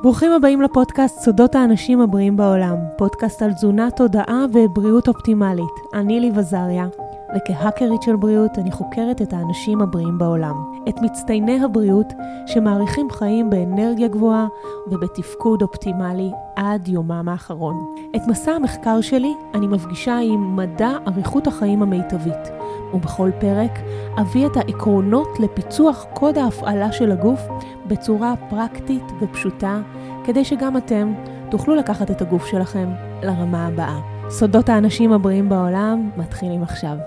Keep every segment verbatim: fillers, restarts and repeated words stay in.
ברוכים הבאים לפודקאסט סודות האנשים הבריאים בעולם, פודקאסט על תזונה, תודעה ובריאות אופטימלית. אני לי וזריה, וכהאקרית של בריאות אני חוקרת את האנשים הבריאים בעולם, את מצטייני הבריאות שמעריכים חיים באנרגיה גבוהה ובתפקוד אופטימלי עד יומם האחרון. את מסע המחקר שלי אני מפגישה עם מדע אריכות החיים המיטבית, ובכל פרק אביא את העקרונות לפיצוח קוד ההפעלה של הגוף בצורה פרקטית ופשוטה, כדי שגם אתם תוכלו לקחת את הגוף שלכם לרמה הבאה. סודות האנשים הבריאים בעולם מתחילים עכשיו.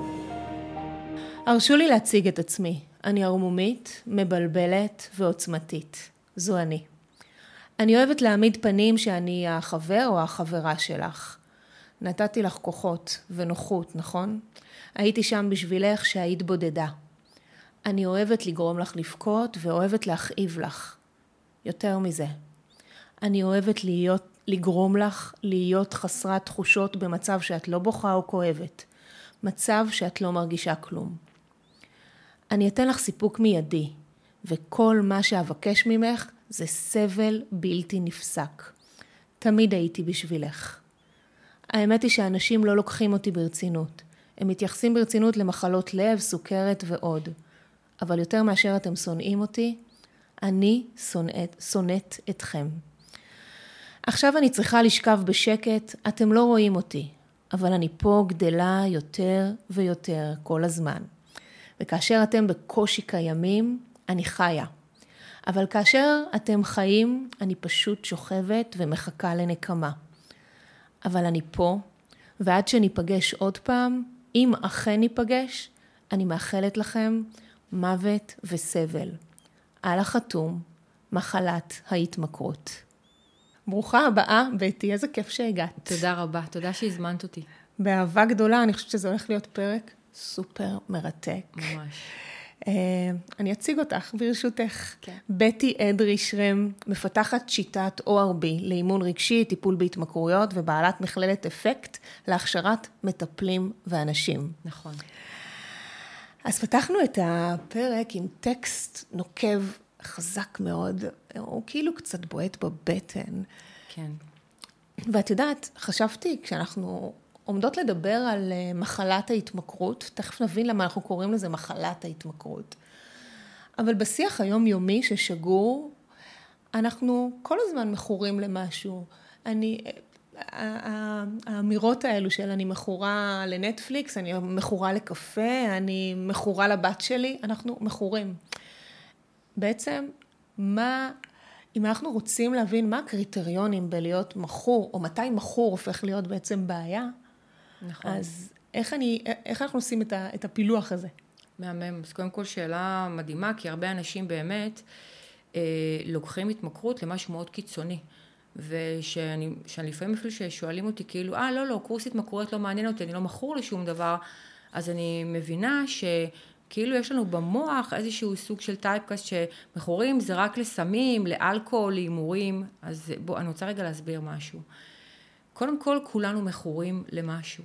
הרשו לי להציג את עצמי. אני ערמומית, מבלבלת ועוצמתית. זו אני. אני אוהבת להעמיד פנים שאני החבר או החברה שלך. נתתי לך כוחות ונוחות, נכון? הייתי שם בשבילך שהיית בודדה. אני אוהבת לגרום לך לבכות ואוהבת להכאיב לך. יותר מזה. אני אוהבת להיות, לגרום לך להיות חסרת תחושות במצב שאת לא בוכה או כואבת. מצב שאת לא מרגישה כלום. אני אתן לך סיפוק מיידי, וכל מה שאבקש ממך זה סבל בלתי נפסק. תמיד הייתי בשבילך. האמת היא שאנשים לא לוקחים אותי ברצינות. הם מתייחסים ברצינות למחלות לב, סוכרת ועוד. אבל יותר מאשר אתם שונאים אותי, אני שונאת, שונאת אתכם. עכשיו אני צריכה לשכב בשקט, אתם לא רואים אותי, אבל אני פה גדלה יותר ויותר כל הזמן. וכאשר אתם בקושי קיימים, אני חיה. אבל כאשר אתם חיים, אני פשוט שוכבת ומחכה לנקמה. אבל אני פה, ועד שניפגש עוד פעם, אם אכן ניפגש, אני מאחלת לכם מוות וסבל. על החתום, מחלת ההתמכרות. ברוכה הבאה, בטי, איזה כיף שהגעת. תודה רבה, תודה שהזמנת אותי. באהבה גדולה, אני חושבת שזה הולך להיות פרק סופר מרתק. ממש. אני אציג אותך ברשותך. כן. בטי אדרי שרם, מפתחת שיטת או אר בי לאימון רגשי, טיפול בהתמכרויות ובעלת מכללת אפקט להכשרת מטפלים ואנשים. נכון. אז פתחנו את הפרק עם טקסט נוקב חזק מאוד, הוא כאילו קצת בועט בבטן. כן. ואת יודעת, חשבתי כשאנחנו עומדות לדבר על מחלת ההתמכרות, תכף נבין למה אנחנו קוראים לזה מחלת ההתמכרות. אבל בשיח היומיומי ששגור, אנחנו כל הזמן מכורים למשהו. אני, האמירות האלו של אני מכורה לנטפליקס, אני מכורה לקפה, אני מכורה לבת שלי, אנחנו מכורים. בעצם, מה, אם אנחנו רוצים להבין מה הקריטריונים בלהיות מכור, או מתי מכור הופך להיות בעצם בעיה, נכון. אז איך, אני, איך אנחנו עושים את, ה, את הפילוח הזה? מהמם. אז קודם כל שאלה מדהימה, כי הרבה אנשים באמת אה, לוקחים התמכרות למשהו מאוד קיצוני. ושאני, שאני לפעמים אפילו ששואלים אותי כאילו, אה, לא, לא, קורס התמכרויות לא מעניין אותי, אני לא מכור לשום דבר, אז אני מבינה שכאילו יש לנו במוח איזשהו סוג של טייפקאסט שמכורים זה רק לסמים, לאלכוהול, להימורים, אז בוא, אני רוצה רגע להסביר משהו. קודם כל, כולנו מכורים למשהו.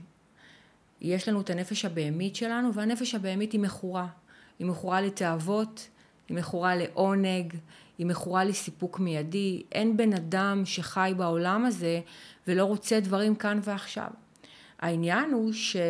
יש לנו את הנפש הבהמית שלנו, והנפש הבהמית היא מכורה. היא מכורה לתאוות, היא מכורה לעונג, היא מכורה לסיפוק מיידי. אין בן אדם שחי בעולם הזה ולא רוצה דברים כאן ועכשיו. העניין הוא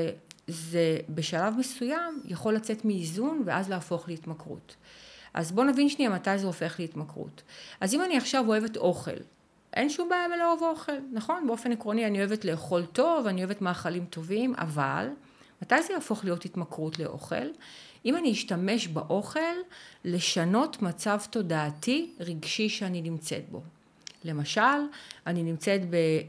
שזה בשלב מסוים יכול לצאת מאיזון ואז להפוך להתמכרות. אז בוא נבין שנייה מתי זה הופך להתמכרות. אז אם אני עכשיו אוהבת אוכל, אין שום בעיה בלא אוהב אוכל, נכון? באופן עקרוני אני אוהבת לאכול טוב, אני אוהבת מאכלים טובים, אבל מתי זה יהפוך להיות התמכרות לאוכל? אם אני אשתמש באוכל לשנות מצב תודעתי רגשי שאני נמצאת בו. למשל, אני נמצאת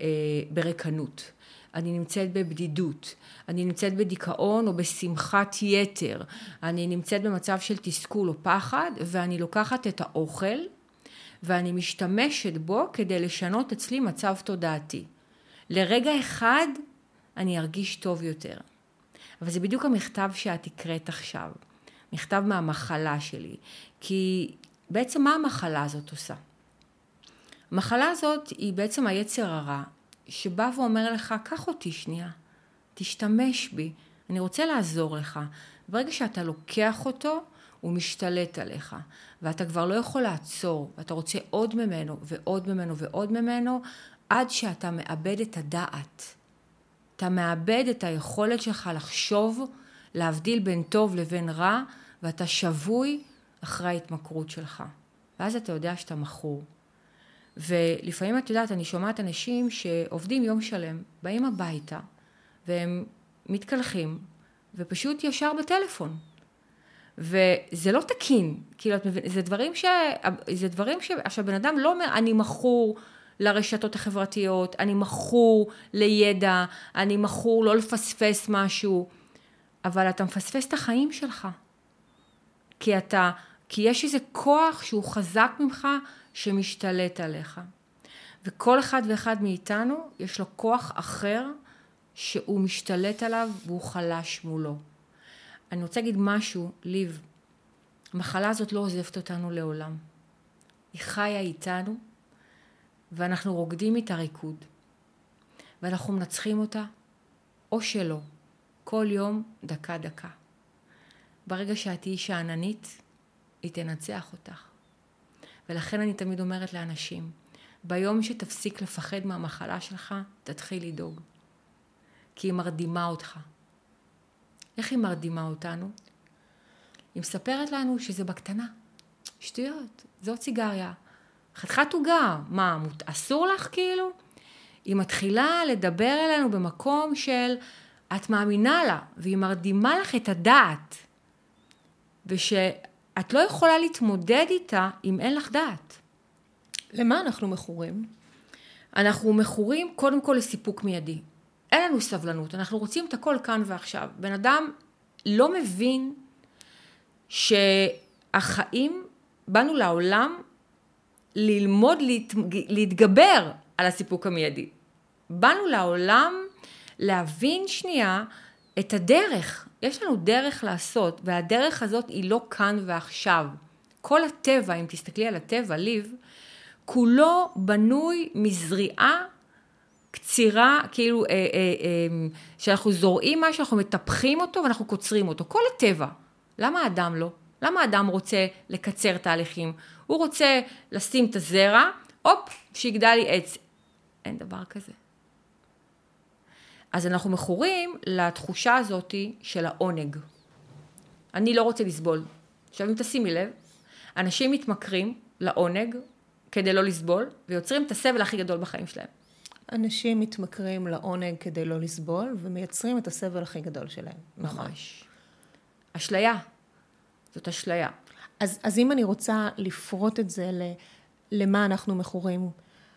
ברקנות, אני נמצאת בבדידות, אני נמצאת בדיכאון או בשמחת יתר, אני נמצאת במצב של תסכול או פחד, ואני לוקחת את האוכל, ואני משתמשת בו כדי לשנות אצלי מצב תודעתי. לרגע אחד אני ארגיש טוב יותר. אבל זה בדיוק המכתב שאת הקראת עכשיו. מכתב מהמחלה שלי. כי בעצם מה המחלה הזאת עושה? המחלה הזאת היא בעצם היצר הרע, שבא ואומר לך, קח אותי שנייה, תשתמש בי, אני רוצה לעזור לך. ברגע שאתה לוקח אותו, הוא משתלט עליך, ואתה כבר לא יכול לעצור, ואתה רוצה עוד ממנו ועוד ממנו ועוד ממנו, עד שאתה מאבד את הדעת. אתה מאבד את היכולת שלך לחשוב, להבדיל בין טוב לבין רע, ואתה שבוי אחרי ההתמכרות שלך. ואז אתה יודע שאתה מכור. ולפעמים את יודעת, אני שומעת אנשים שעובדים יום שלם, באים הביתה, והם מתקלחים, ופשוט ישר בטלפון. וזה לא תקין, כאילו, זה דברים ש... זה דברים ש... עכשיו, בן אדם לא אומר, אני מכור לרשתות החברתיות, אני מכור לידע, אני מכור לא לפספס משהו, אבל אתה מפספס את החיים שלך. כי אתה... כי יש איזה כוח שהוא חזק ממך, שמשתלט עליך. וכל אחד ואחד מאיתנו, יש לו כוח אחר, שהוא משתלט עליו, והוא חלש מולו. אני רוצה להגיד משהו, ליב, המחלה הזאת לא עוזבת אותנו לעולם. היא חיה איתנו, ואנחנו רוקדים איתה ריקוד. ואנחנו מנצחים אותה, או שלא, כל יום דקה דקה. ברגע שאת תהיי שעננית, היא תנצח אותך. ולכן אני תמיד אומרת לאנשים, ביום שתפסיק לפחד מהמחלה שלך, תתחיל לדאוג. כי היא מרדימה אותך. איך היא מרדימה אותנו? היא מספרת לנו שזה בקטנה. שטויות, זאת סיגריה. חתיכת עוגה, מה, אסור לך כאילו? היא מתחילה לדבר אלינו במקום של, את מאמינה לה, והיא מרדימה לך את הדעת. ושאת לא יכולה להתמודד איתה אם אין לך דעת. למה אנחנו מכורים? אנחנו מכורים קודם כל לסיפוק מיידי. אין לנו סבלנות, אנחנו רוצים את הכל כאן ועכשיו. בן אדם לא מבין שהחיים, באנו לעולם ללמוד להת... להתגבר על הסיפוק המיידי. באנו לעולם להבין שנייה את הדרך. יש לנו דרך לעשות, והדרך הזאת היא לא כאן ועכשיו. כל הטבע, אם תסתכלי על הטבע, ליב, כולו בנוי מזריעה קצירה, כאילו, אה, אה, אה, שאנחנו זורעים משהו, אנחנו מטפחים אותו ואנחנו קוצרים אותו. כל הטבע. למה האדם לא? למה האדם רוצה לקצר תהליכים? הוא רוצה לשים את הזרע, הופ, שיגדל לי עץ. אין דבר כזה. אז אנחנו מכורים לתחושה הזאת של העונג. אני לא רוצה לסבול. עכשיו, אם תשימי לב, אנשים מתמכרים לעונג כדי לא לסבול, ויוצרים את הסבל הכי גדול בחיים שלהם. אנשים מתמכרים לעונג כדי לא לסבול, ומייצרים את הסבל הכי גדול שלהם. ממש. אשליה. זאת אשליה. אז, אז אם אני רוצה לפרוט את זה ל, למה אנחנו מכורים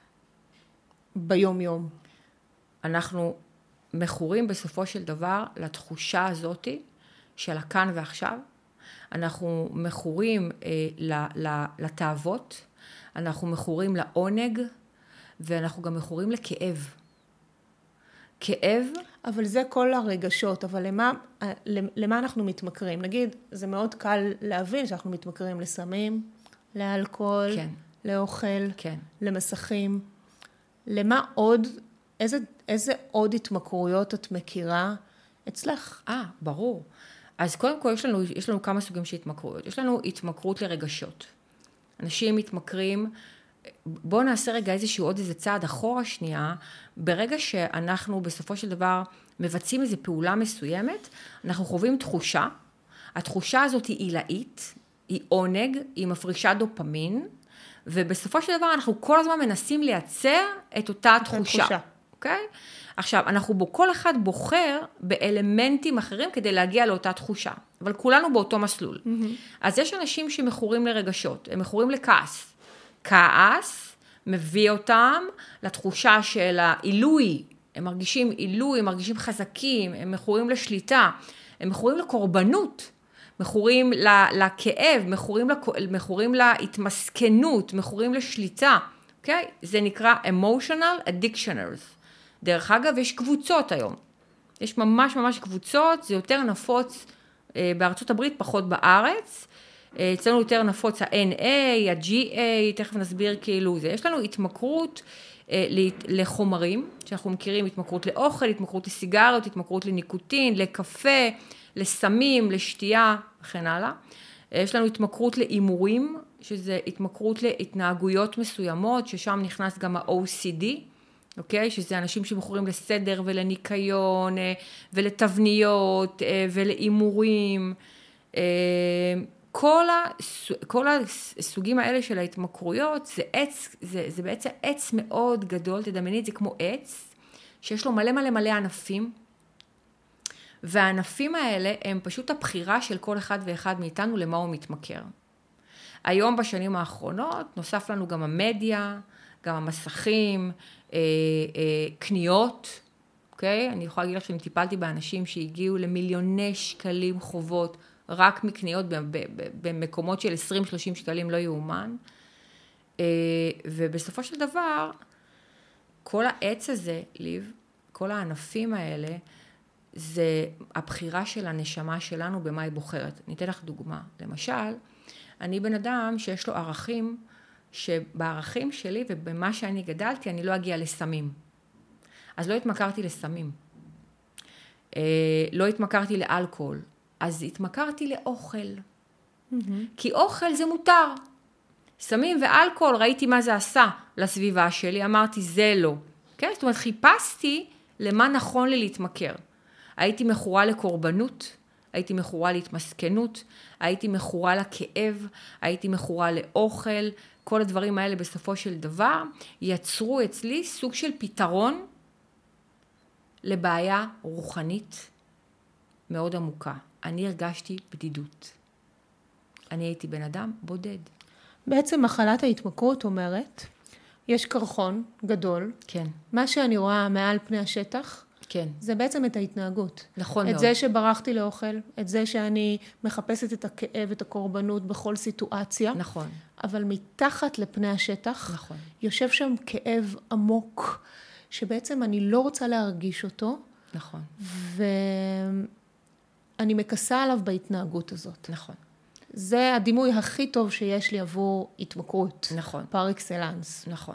ביום יום. אנחנו מכורים בסופו של דבר לתחושה הזאת של הכאן ועכשיו. אנחנו מכורים אה, לתאוות, אנחנו מכורים לעונג, ואנחנו גם מכורים לכאב. כאב. אבל זה כל הרגשות, אבל למה, למה אנחנו מתמכרים? נגיד, זה מאוד קל להבין שאנחנו מתמכרים לסמים, לאלכוהול, כן. לאוכל, כן. למסכים. למה עוד, איזה, איזה עוד התמכרויות את מכירה אצלך? אה, ברור. אז קודם כל יש לנו, יש לנו כמה סוגים של התמכרויות. יש לנו התמכרות לרגשות. אנשים מתמכרים, בואו נעשה רגע איזשהו עוד איזה צעד אחורה שנייה, ברגע שאנחנו בסופו של דבר מבצעים איזו פעולה מסוימת, אנחנו חווים תחושה, התחושה הזאת היא עילאית, היא עונג, היא מפרישה דופמין, ובסופו של דבר אנחנו כל הזמן מנסים לייצר את אותה תחושה. אוקיי? עכשיו, אנחנו בו, כל אחד בוחר באלמנטים אחרים כדי להגיע לאותה תחושה, אבל כולנו באותו מסלול. Mm-hmm. אז יש אנשים שמכורים לרגשות, הם מכורים לכעס. כעס מביא אותם לתחושה של העילוי, הם מרגישים עילוי, הם מרגישים חזקים, הם מכורים לשליטה, הם מכורים לקורבנות, מכורים לכאב, מכורים, מכורים להתמסכנות, מכורים לשליטה, אוקיי? זה נקרא emotional addictioners. דרך אגב, יש קבוצות היום. יש ממש ממש קבוצות, זה יותר נפוץ בארצות הברית, פחות בארץ. אצלנו יותר נפוץ ה-אן איי, ה-ג'י איי, תכף נסביר כאילו זה. יש לנו התמכרות לחומרים, שאנחנו מכירים התמכרות לאוכל, התמכרות לסיגריות, התמכרות לניקוטין, לקפה, לסמים, לשתייה, וכן הלאה. יש לנו התמכרות לאימורים, שזה התמכרות להתנהגויות מסוימות, ששם נכנס גם ה-או סי די, אוקיי? שזה אנשים שמכורים לסדר ולניקיון, ולתבניות, ולאימורים. כל, הס... כל הסוגים האלה של ההתמכרויות, זה עץ, זה, זה בעצם עץ מאוד גדול, תדמייני את זה כמו עץ, שיש לו מלא מלא מלא ענפים, והענפים האלה הם פשוט הבחירה של כל אחד ואחד מאיתנו למה הוא מתמכר. היום בשנים האחרונות נוסף לנו גם המדיה, גם המסכים, אה, אה, קניות, אוקיי? אני יכולה להגיד לך שאני טיפלתי באנשים שהגיעו למיליוני שקלים חובות, רק מקניות במקומות של עשרים שלושים שקלים לא יאומן. ובסופו של דבר, כל העץ הזה, ליב, כל הענפים האלה, זה הבחירה של הנשמה שלנו במה היא בוחרת. אני אתן לך דוגמה. למשל, אני בן אדם שיש לו ערכים, שבערכים שלי ובמה שאני גדלתי, אני לא אגיע לסמים. אז לא התמכרתי לסמים. לא התמכרתי לאלכוהול. אז התמכרתי לאוכל. Mm-hmm. כי אוכל זה מותר. סמים ואלכוהול, ראיתי מה זה עשה לסביבה שלי, אמרתי זה לא. כן? זאת אומרת, חיפשתי למה נכון לי להתמכר. הייתי מכורה לקורבנות, הייתי מכורה להתמסכנות, הייתי מכורה לכאב, הייתי מכורה לאוכל, כל הדברים האלה בסופו של דבר יצרו אצלי סוג של פתרון לבעיה רוחנית מאוד עמוקה. אני הרגשתי בדידות. אני הייתי בן אדם בודד. בעצם מחלת ההתמכרות אומרת, יש קרחון גדול. כן. מה שאני רואה מעל פני השטח, כן. זה בעצם את ההתנהגות. נכון את מאוד. זה שברחתי לאוכל, את זה שאני מחפשת את הכאב, את הקורבנות בכל סיטואציה. נכון. אבל מתחת לפני השטח, נכון. יושב שם כאב עמוק, שבעצם אני לא רוצה להרגיש אותו. נכון. ואני מקסה עליו בהתנהגות הזאת. נכון. זה הדימוי הכי טוב שיש לי עבור התמכרות. נכון. פר אקסלנס. נכון.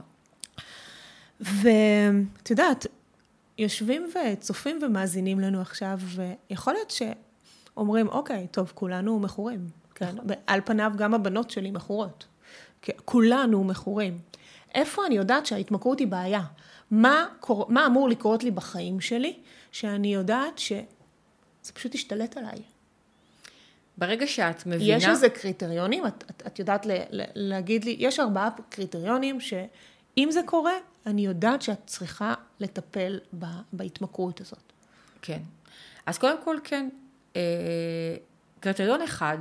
ואת יודעת, יושבים וצופים ומאזינים לנו עכשיו, ויכול להיות שאומרים, אוקיי, טוב, כולנו מכורים. כן? על פניו גם הבנות שלי מכורות. כולנו מכורים. איפה אני יודעת שההתמכרות היא בעיה? מה, מה אמור לקרות לי בחיים שלי, שאני יודעת שזה פשוט ישתלט עליי? ברגע שאת מבינה... יש איזה קריטריונים, את, את, את יודעת ל, ל, להגיד לי, יש ארבעה קריטריונים שאם זה קורה, אני יודעת שאת צריכה לטפל ב, בהתמכרות הזאת. כן. אז קודם כל, כן. אה, קריטריון אחד,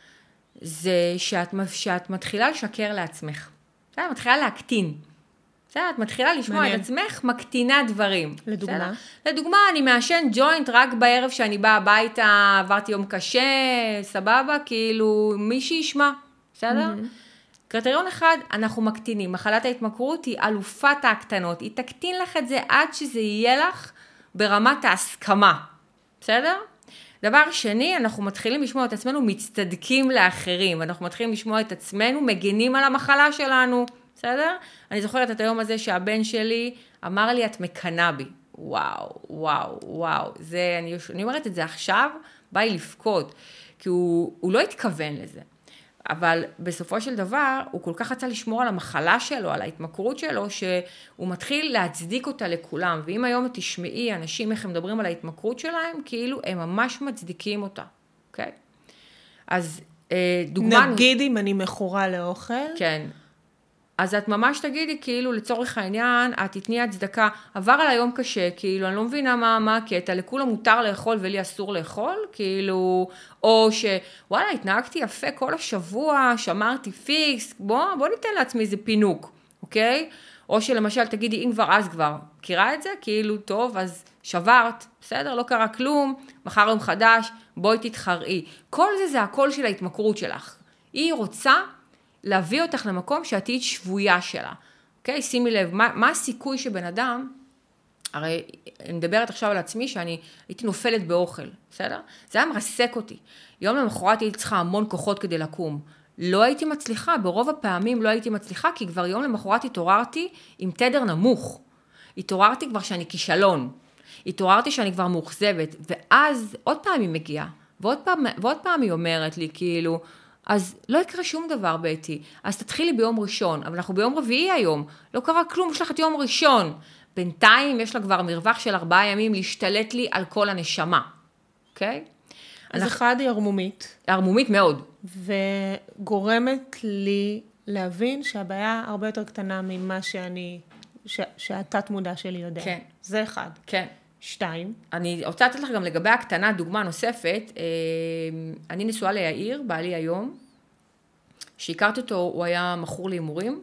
זה שאת, שאת מתחילה לשקר לעצמך. את מתחילה להקטין. את מתחילה לשמוע מעניין. את עצמך, מקטינה דברים. לדוגמה? לדוגמה, אני מעשן ג'וינט רק בערב שאני באה הביתה, עברתי יום קשה, סבבה, כאילו מישהי ישמע, בסדר? Mm-hmm. קריטריון אחד, אנחנו מקטינים. מחלת ההתמכרות היא אלופת ההקטנות. היא תקטין לך את זה עד שזה יהיה לך ברמת ההסכמה. בסדר? דבר שני, אנחנו מתחילים לשמוע את עצמנו מצטדקים לאחרים. אנחנו מתחילים לשמוע את עצמנו מגנים על המחלה שלנו. בסדר? אני זוכרת את היום הזה שהבן שלי אמר לי, את מקנה בי. וואו, וואו, וואו. זה, אני, אני אומרת את זה עכשיו, באי לפקוד. כי הוא, הוא לא התכוון לזה. אבל בסופו של דבר, הוא כל כך רצה לשמור על המחלה שלו, על ההתמכרות שלו, שהוא מתחיל להצדיק אותה לכולם. ואם היום תשמעי אנשים איך הם מדברים על ההתמכרות שלהם, כאילו הם ממש מצדיקים אותה. אוקיי? אז דוגמה... נגיד אם אני מכורה לאוכל. כן. אז את ממש תגידי, כאילו, לצורך העניין, את תתני הצדקה, עבר על היום קשה, כאילו, אני לא מבינה מה, מה הקטע, לכולם מותר לאכול ולי אסור לאכול, כאילו, או שוואלה, התנהגתי יפה כל השבוע, שמרתי פיקס, בוא, בוא ניתן לעצמי איזה פינוק, אוקיי? או שלמשל, תגידי, אם כבר, אז כבר, מכירה את זה? כאילו, טוב, אז שברת, בסדר, לא קרה כלום, מחר יום חדש, בואי תתחרעי. כל זה זה הקול של ההתמכרות שלך. היא רוצה להביא אותך למקום שאת תהיית שבויה שלה. אוקיי? שימי לב, מה, מה הסיכוי שבן אדם, הרי אני מדברת עכשיו על עצמי שאני הייתי נופלת באוכל, בסדר? זה היה מרסק אותי. יום למחרת הייתי צריכה המון כוחות כדי לקום. לא הייתי מצליחה, ברוב הפעמים לא הייתי מצליחה, כי כבר יום למחרת התעוררתי עם תדר נמוך. התעוררתי כבר שאני כישלון. התעוררתי שאני כבר מאוכזבת, ואז עוד פעם היא מגיעה, ועוד פעם, ועוד פעם היא אומרת לי, כאילו, אז לא יקרה שום דבר ביתי. אז תתחילי ביום ראשון, אבל אנחנו ביום רביעי היום, לא קרה כלום, יש לך את יום ראשון. בינתיים יש לה כבר מרווח של ארבעה ימים להשתלט לי על כל הנשמה, אוקיי? אז אנחנו... אחד היא ערמומית. ערמומית מאוד. וגורמת לי להבין שהבעיה הרבה יותר קטנה ממה שאני, ש... שהתת מודע שלי יודע. כן. זה אחד. כן. שתיים. אני רוצה לתת לך גם לגבי הקטנה דוגמה נוספת. אני נשואה ליאיר, בעלי היום, שהכרתי אותו, הוא היה מכור להימורים,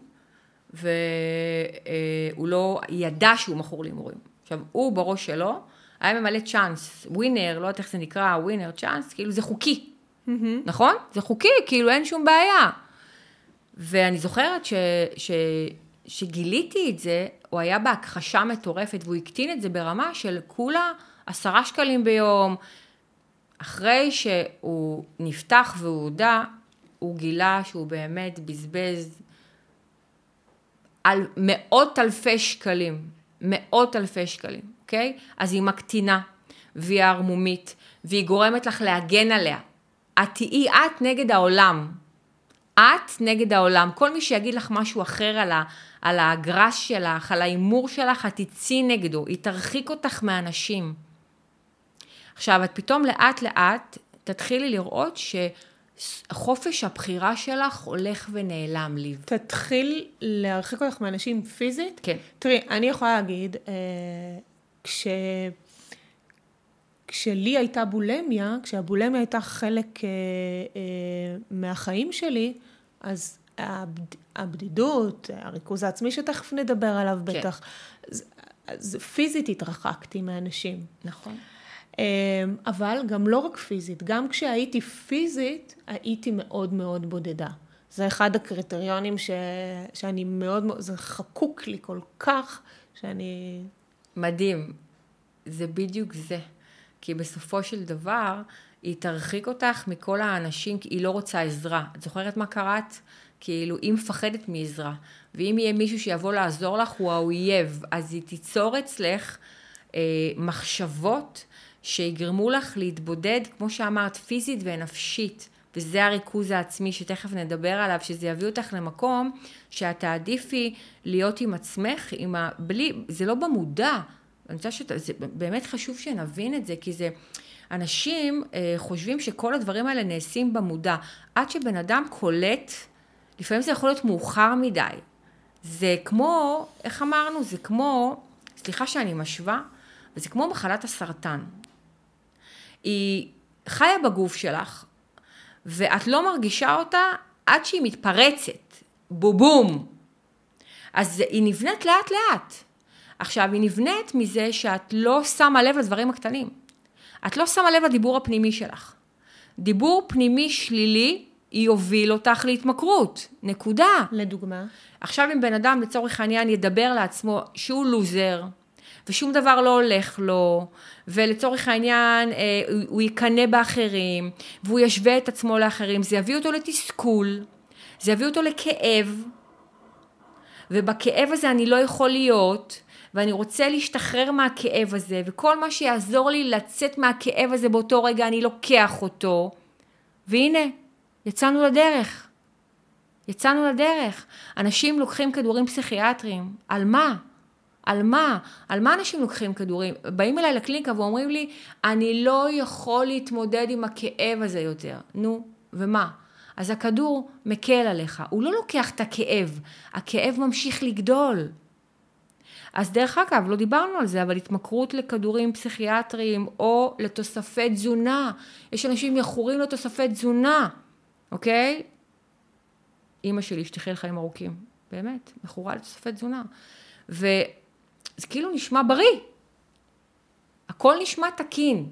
והוא לא ידע שהוא מכור להימורים. עכשיו, הוא בראש שלו, היה ממלא צ'אנס, ווינר, לא יודעת איך זה נקרא, ווינר צ'אנס, כאילו זה חוקי, mm-hmm. נכון? זה חוקי, כאילו אין שום בעיה. ואני זוכרת ש, ש, שגיליתי את זה, הוא היה בהכחשה מטורפת, והוא הקטין את זה ברמה של כולה עשרה שקלים ביום. אחרי שהוא נפתח והוא הודע, הוא גילה שהוא באמת בזבז על מאות אלפי שקלים, מאות אלפי שקלים, אוקיי? אז היא מקטינה, והיא ערמומית, והיא גורמת לך להגן עליה. את תהיי את נגד העולם. את נגד העולם. כל מי שיגיד לך משהו אחר על, ה, על הגרס שלך, על האימור שלך, את תצאי נגדו. היא תרחיק אותך מאנשים. עכשיו, את פתאום לאט לאט תתחילי לראות שחופש הבחירה שלך הולך ונעלם לי. תתחיל להרחיק אותך מאנשים פיזית? כן. תראי, אני יכולה להגיד, אה, כש... כשלי הייתה בולמיה, כשהבולמיה הייתה חלק אה, אה, מהחיים שלי, אז הבד... הבדידות, הריכוז העצמי שתכף נדבר עליו כן. בטח, אז, אז פיזית התרחקתי מאנשים. נכון. אבל גם לא רק פיזית, גם כשהייתי פיזית, הייתי מאוד מאוד בודדה. זה אחד הקריטריונים ש... שאני מאוד, זה חקוק לי כל כך, שאני... מדהים. זה בדיוק זה. כי בסופו של דבר, היא תרחיק אותך מכל האנשים, כי היא לא רוצה עזרה. את זוכרת מה קראת? כאילו, היא מפחדת מעזרה. ואם יהיה מישהו שיבוא לעזור לך, הוא האויב. אז היא תיצור אצלך אה, מחשבות, שיגרמו לך להתבודד, כמו שאמרת, פיזית ונפשית, וזה הריכוז העצמי שתכף נדבר עליו, שזה יביא אותך למקום שאת תעדיפי להיות עם עצמך, עם ה... בלי, זה לא במודע, אני רוצה שזה באמת חשוב שנבין את זה, כי זה, אנשים אה, חושבים שכל הדברים האלה נעשים במודע, עד שבן אדם קולט, לפעמים זה יכול להיות מאוחר מדי, זה כמו, איך אמרנו, זה כמו, סליחה שאני משווה, וזה כמו מחלת הסרטן, היא חיה בגוף שלך, ואת לא מרגישה אותה עד שהיא מתפרצת, בובום. אז היא נבנית לאט לאט. עכשיו, היא נבנית מזה שאת לא שמה לב לדברים הקטנים. את לא שמה לב לדיבור הפנימי שלך. דיבור פנימי שלילי, היא יוביל אותך להתמכרות. נקודה. לדוגמה. עכשיו, אם בן אדם לצורך העניין ידבר לעצמו שהוא לוזר, ושום דבר לא הולך לו, ולצורך העניין הוא יקנה באחרים, והוא ישווה את עצמו לאחרים, זה יביא אותו לתסכול, זה יביא אותו לכאב, ובכאב הזה אני לא יכול להיות, ואני רוצה להשתחרר מהכאב הזה, וכל מה שיעזור לי לצאת מהכאב הזה באותו רגע, אני לוקח אותו, והנה, יצאנו לדרך. יצאנו לדרך. אנשים לוקחים כדורים פסיכיאטריים. על מה? על מה? על מה אנשים לוקחים כדורים? באים אליי לקליניקה ואומרים לי, אני לא יכול להתמודד עם הכאב הזה יותר. נו, ומה? אז הכדור מקל עליך. הוא לא לוקח את הכאב. הכאב ממשיך לגדול. אז דרך אגב, לא דיברנו על זה, אבל התמכרות לכדורים פסיכיאטריים או לתוספי תזונה. יש אנשים מכורים לתוספי תזונה, אוקיי? אמא שלי שתחיה לחיים ארוכים. באמת, מכורה לתוספי תזונה. וזה כאילו נשמע בריא. הכל נשמע תקין.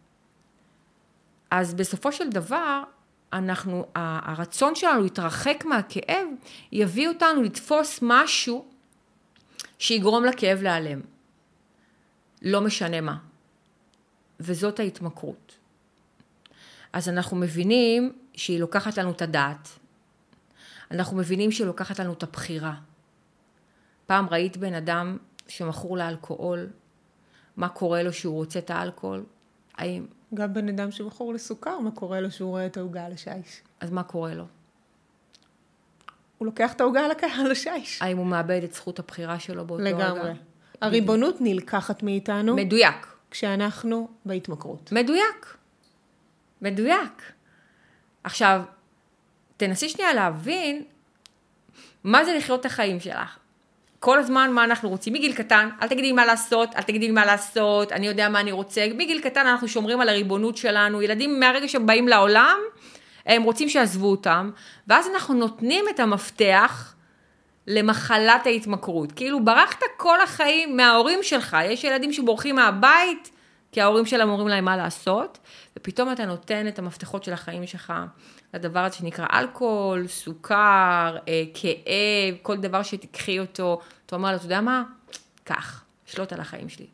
אז בסופו של דבר, אנחנו, הרצון שלנו להתרחק מהכאב, יביא אותנו לתפוס משהו שיגרום לכאב להיעלם. לא משנה מה. וזאת ההתמכרות. אז אנחנו מבינים שהיא לוקחת לנו את הדעת. אנחנו מבינים שהיא לוקחת לנו את הבחירה. פעם ראית בן אדם שמכור לאלכוהול, מה קורה לו שהוא רוצה את האלכוהול? האם גם בן אדם שמכור לסוכר, מה קורה לו שהוא רואה את העוגה על השיש? אז מה קורה לו? הוא לוקח את העוגה על השיש. האם הוא מאבד את זכות הבחירה שלו באותו רגע? לגמרי. הריבונות נלקחת מאיתנו. מדויק. כשאנחנו בהתמכרות. מדויק. מדויק. עכשיו, תנסי שנייה להבין מה זה לחיות את החיים שלך. כל הזמן מה אנחנו רוצים. מגיל קטן, אל תגידי לי מה לעשות, אל תגידי לי מה לעשות, אני יודע מה אני רוצה. מגיל קטן אנחנו שומרים על הריבונות שלנו. ילדים מהרגע שהם באים לעולם, הם רוצים שיעזבו אותם, ואז אנחנו נותנים את המפתח למחלת ההתמכרות. כאילו ברחת כל החיים מההורים שלך. יש ילדים שבורחים מהבית, כי ההורים שלהם אומרים להם מה לעשות, ופתאום אתה נותן את המפתחות של החיים שלך לדבר הזה שנקרא אלכוהול, סוכר, כאב, כל דבר שתקחי אותו. אתה אומר לו, אתה יודע מה? כך, שלוט על החיים שלי.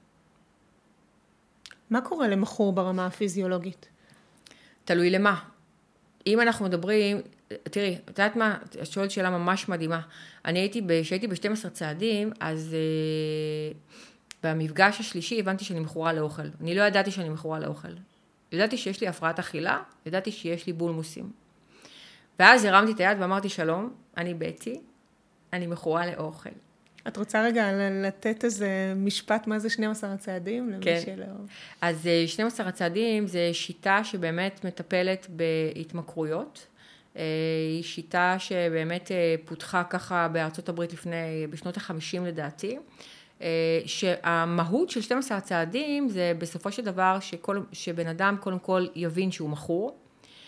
מה קורה למכור ברמה הפיזיולוגית? תלוי למה. אם אנחנו מדברים, תראי, את יודעת מה? את שואלת שאלה ממש מדהימה. אני הייתי, כשהייתי ב-שנים עשר צעדים, אז uh, במפגש השלישי הבנתי שאני מכורה לאוכל. אני לא ידעתי שאני מכורה לאוכל. ידעתי שיש לי הפרעת אכילה, ידעתי שיש לי בולמוסים. ואז הרמתי את היד ואמרתי, שלום, אני בטי, אני מכורה לאוכל. את רוצה רגע לתת איזה משפט, מה זה שנים עשר הצעדים? כן. שלא... אז שנים עשר הצעדים זה שיטה שבאמת מטפלת בהתמכרויות. היא שיטה שבאמת פותחה ככה בארצות הברית לפני, בשנות ה-חמישים לדעתי. שהמהות של שנים עשר הצעדים זה בסופו של דבר שכל, שבן אדם קודם כל יבין שהוא מכור,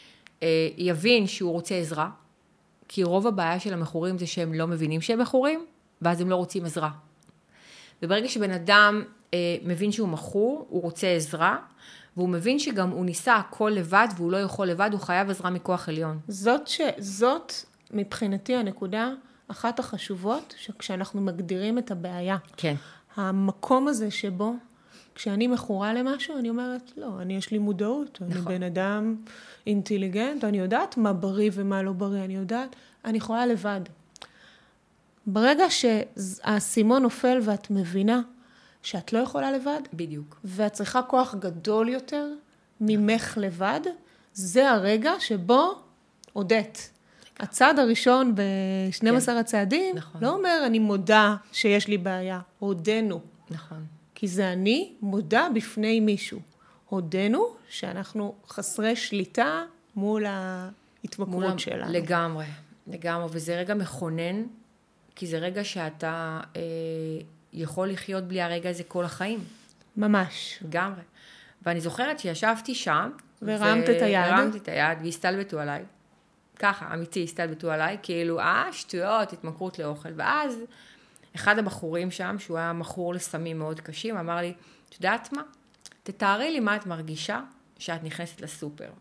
יבין שהוא רוצה עזרה, כי רוב הבעיה של המכורים זה שהם לא מבינים שהם מכורים, ואז הם לא רוצים עזרה. וברגע שבן אדם אה, מבין שהוא מכור, הוא רוצה עזרה, והוא מבין שגם הוא ניסה הכל לבד, והוא לא יכול לבד, הוא חייב עזרה מכוח עליון. זאת, ש... זאת מבחינתי הנקודה, אחת החשובות, שכשאנחנו מגדירים את הבעיה. כן. המקום הזה שבו, כשאני מכורה למשהו, אני אומרת, לא, אני יש לי מודעות, נכון. אני בן אדם אינטליגנט, אני יודעת מה בריא ומה לא בריא, אני יודעת, אני יכולה לבד. ברגע שהסימון נופל ואת מבינה שאת לא יכולה לבד, בדיוק. ואת צריכה כוח גדול יותר ממך לבד, זה הרגע שבו הודית. הצעד הראשון ב-שנים עשר הצעדים, נכון. לא אומר אני מודה שיש לי בעיה, הודנו. נכון. כי זה אני מודה בפני מישהו. הודנו שאנחנו חסרי שליטה מול ההתמכרות מול שלנו. לגמרי, לגמרי, וזה רגע מכונן, כי זה רגע שאתה אה, יכול לחיות בלי הרגע הזה כל החיים. ממש. לגמרי. ואני זוכרת שישבתי שם. ורמת ו... את היד. ורמתי את היד, והסתלבטו עליי. ככה, אמיתי, הסתלבטו עליי, כאילו, אה, שטויות, התמכרות לאוכל. ואז אחד הבחורים שם, שהוא היה מכור לסמים מאוד קשים, אמר לי, את יודעת מה? תתארי לי מה את מרגישה שאת נכנסת לסופר.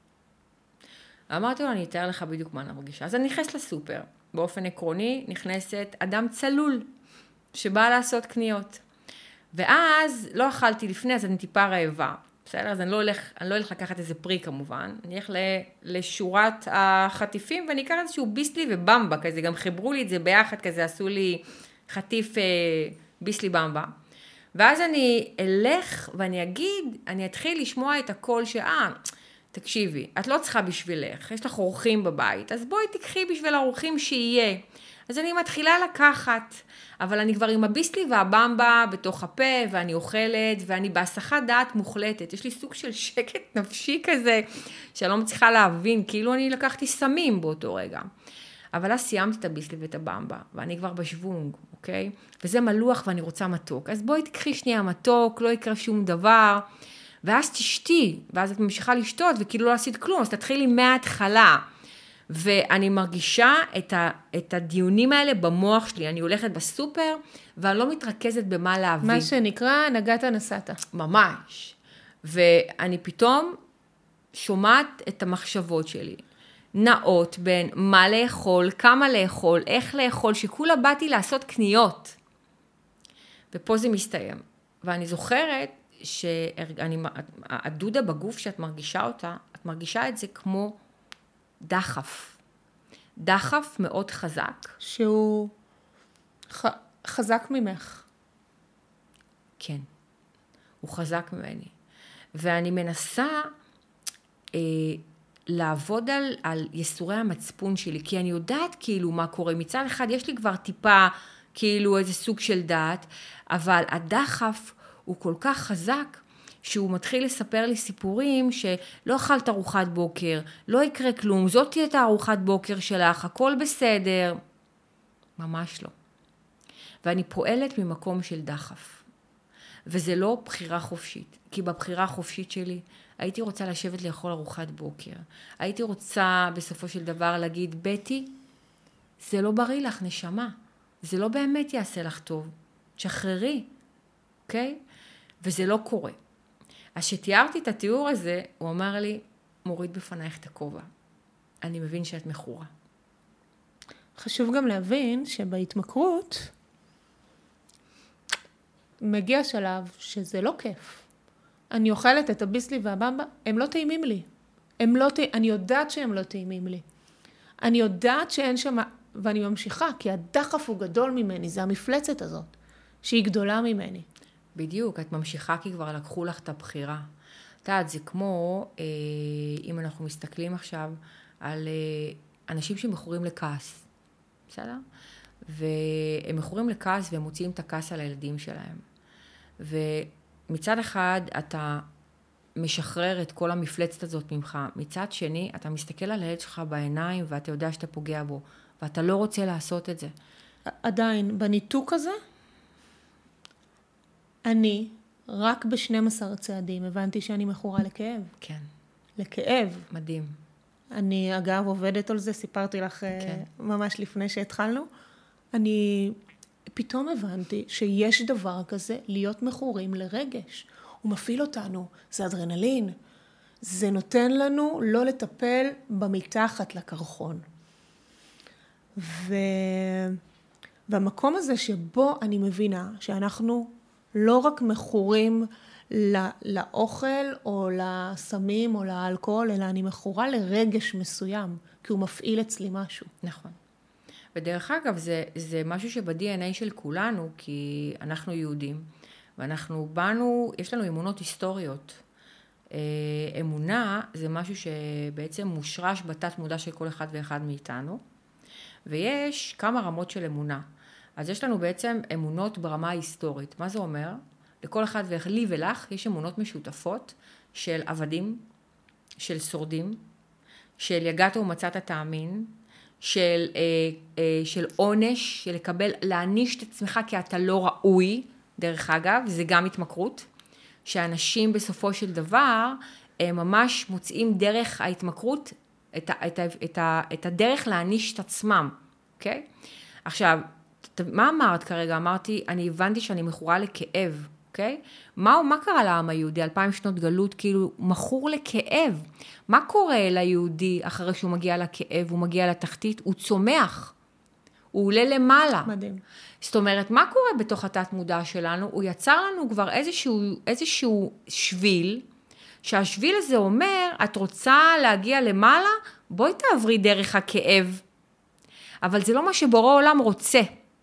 אמרתי לו, אני אתאר לך בדיוק מה אני מרגישה. אז אני נכנסת לסופר. באופן עקרוני נכנסת אדם צלול, שבא לעשות קניות. ואז לא אכלתי לפני, אז אני טיפה רעבה. בסדר? אז אני לא הולך, אני לא הולך לקחת איזה פרי כמובן. אני הולך לשורת החטיפים, ואני אקח איזשהו ביסלי ובמבה כזה. גם חיברו לי את זה ביחד כזה, עשו לי חטיף ביסלי במבה. ואז אני אלך ואני אגיד, אני אתחיל לשמוע את הקול שאה, תקשיבי, את לא צריכה בשבילך, יש לך אורחים בבית, אז בואי תקחי בשביל האורחים שיהיה. אז אני מתחילה לקחת, אבל אני כבר עם הביסלי והבמבה בתוך הפה, ואני אוכלת, ואני בהסחת דעת מוחלטת. יש לי סוג של שקט נפשי כזה, שאני לא מצליחה להבין, כאילו אני לקחתי סמים באותו רגע. אבל אז סיימתי את הביסלי ואת הבמבה, ואני כבר בשוונג, אוקיי? וזה מלוח ואני רוצה מתוק. אז בואי תקחי שנייה מתוק, לא יקרה שום דבר. ואז תשתי, ואז את ממשיכה לשתות, וכאילו לא עשית כלום, אז תתחילי מההתחלה. ואני מרגישה את, ה, את הדיונים האלה במוח שלי. אני הולכת בסופר, ואני לא מתרכזת במה להבין. מה שנקרא, נגעת נסעת. ממש. ואני פתאום שומעת את המחשבות שלי. נאות בין מה לאכול, כמה לאכול, איך לאכול, שכולה באתי לעשות קניות. ופה זה מסתיים. ואני זוכרת שהדודה בגוף שאת מרגישה אותה, את מרגישה את זה כמו דחף. דחף מאוד חזק. שהוא ח... חזק ממך. כן. הוא חזק ממני. ואני מנסה אה, לעבוד על, על יסורי המצפון שלי, כי אני יודעת כאילו מה קורה. מצד אחד יש לי כבר טיפה כאילו איזה סוג של דעת, אבל הדחף הוא כל כך חזק, שהוא מתחיל לספר לי סיפורים שלא אכלת ארוחת בוקר, לא יקרה כלום, זאת תהיה את הארוחת בוקר שלך, הכל בסדר. ממש לא. ואני פועלת ממקום של דחף. וזה לא בחירה חופשית, כי בבחירה החופשית שלי הייתי רוצה לשבת לאכול ארוחת בוקר. הייתי רוצה בסופו של דבר להגיד, בטי, זה לא בריא לך, נשמה. זה לא באמת יעשה לך טוב. שחררי, אוקיי? וזה לא קורה. אז שתיארתי את התיאור הזה, הוא אמר לי, מוריד בפנייך את הכובע. אני מבין שאת מכורה. חשוב גם להבין שבהתמכרות מגיע שלב שזה לא כיף. אני אוכלת את הביסלי והבמבה, הם לא טעימים לי. הם לא טע... אני יודעת שהם לא טעימים לי. אני יודעת שאין שם, ואני ממשיכה, כי הדחף הוא גדול ממני, זה המפלצת הזאת, שהיא גדולה ממני. בדיוק, את ממשיכה כי כבר לקחו לך את הבחירה. את יודעת, זה כמו, אה, אם אנחנו מסתכלים עכשיו על אה, אנשים שמכורים לכעס, בסדר? והם מכורים לכעס והם מוציאים את הכעס על הילדים שלהם. ומצד אחד אתה משחרר את כל המפלצת הזאת ממך, מצד שני אתה מסתכל על הילד שלך בעיניים ואתה יודע שאתה פוגע בו, ואתה לא רוצה לעשות את זה. עדיין, בניתוק הזה, אני רק ב-שנים עשר צעדים הבנתי שאני מכורה לכאב. כן. לכאב. מדהים. אני אגב עובדת על זה, סיפרתי לך כן. ממש לפני שהתחלנו. אני פתאום הבנתי שיש דבר כזה להיות מכורים לרגש. הוא מפעיל אותנו, זה אדרנלין. זה נותן לנו לא לטפל במתחת לקרחון. ו... והמקום הזה שבו אני מבינה שאנחנו לא רק מכורים לא, לאוכל או לסמים או לאלכוהול, אלא אני מכורה לרגש מסוים, כי הוא מפעיל אצלי משהו. נכון. ודרך אגב, זה, זה משהו שב-די אן איי של כולנו, כי אנחנו יהודים, ואנחנו באנו, יש לנו אמונות היסטוריות. אמונה זה משהו שבעצם מושרש בתת מודע של כל אחד ואחד מאיתנו, ויש כמה רמות של אמונה. אז יש לנו בעצם אמונות ברמה ההיסטורית. מה זה אומר? לכל אחד ואחד, לי ולך, יש אמונות משותפות של עבדים, של שורדים, של יגעת ומצאת תאמין, של, אה, אה, של עונש, של לקבל, להעניש את עצמך כי אתה לא ראוי, דרך אגב, זה גם התמכרות, שאנשים בסופו של דבר, הם ממש מוצאים דרך ההתמכרות, את, ה, את, ה, את, ה, את הדרך להעניש את עצמם, אוקיי? עכשיו, מה אמרת כרגע? אמרתי, אני הבנתי שאני מכורה לכאב, אוקיי? מה, מה קרה לעם היהודי? אלפיים שנות גלות, כאילו, מכור לכאב. מה קורה ליהודי אחרי שהוא מגיע לכאב, הוא מגיע לתחתית? הוא צומח. הוא עולה למעלה. מדהים. זאת אומרת, מה קורה בתוך התת מודע שלנו? הוא יצר לנו כבר איזשהו, איזשהו שביל, שהשביל הזה אומר, את רוצה להגיע למעלה? בואי תעברי דרך הכאב. אבל זה לא מה שבורא עולם רוצה.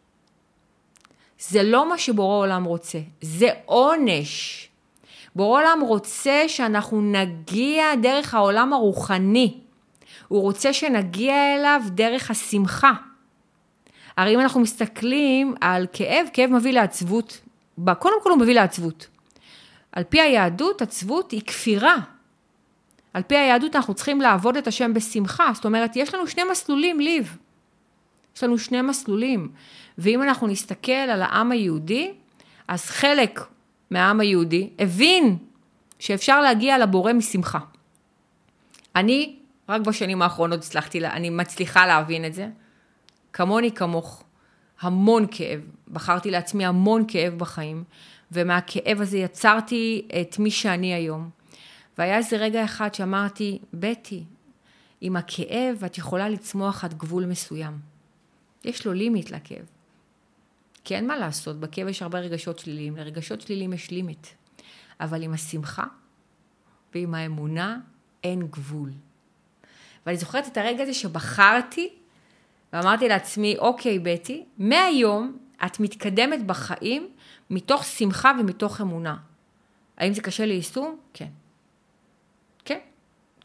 זה לא מה שבורא עולם רוצה. זה עונש. בורא עולם רוצה שאנחנו נגיע דרך העולם הרוחני. הוא רוצה שנגיע אליו דרך השמחה. הרי אם אנחנו מסתכלים על כאב, כאב מביא לעצבות. קודם כל הוא מביא לעצבות. על פי היהדות, עצבות היא כפירה. על פי היהדות אנחנו צריכים לעבוד את השם בשמחה. זאת אומרת, יש לנו שני מסלולים, ליב. יש לנו שני מסלולים. ואם אנחנו נסתכל על העם היהודי, אז חלק מהעם היהודי הבין שאפשר להגיע לבורא משמחה. אני, רק בשנים האחרונות הצלחתי, אני מצליחה להבין את זה. כמוני כמוך, המון כאב. בחרתי לעצמי המון כאב בחיים, ומהכאב הזה יצרתי את מי שאני היום. והיה איזה רגע אחד שאמרתי, בטי, עם הכאב את יכולה לצמוח עד גבול מסוים. יש לו לימיט לכאב. כי אין מה לעשות, בכאב יש הרבה רגשות שליליים, לרגשות שליליים יש לימיט. אבל עם השמחה ועם האמונה אין גבול. ואני זוכרת את הרגע הזה שבחרתי, ואמרתי לעצמי, אוקיי בטי, מהיום את מתקדמת בחיים מתוך שמחה ומתוך אמונה. האם זה קשה ליישום? כן.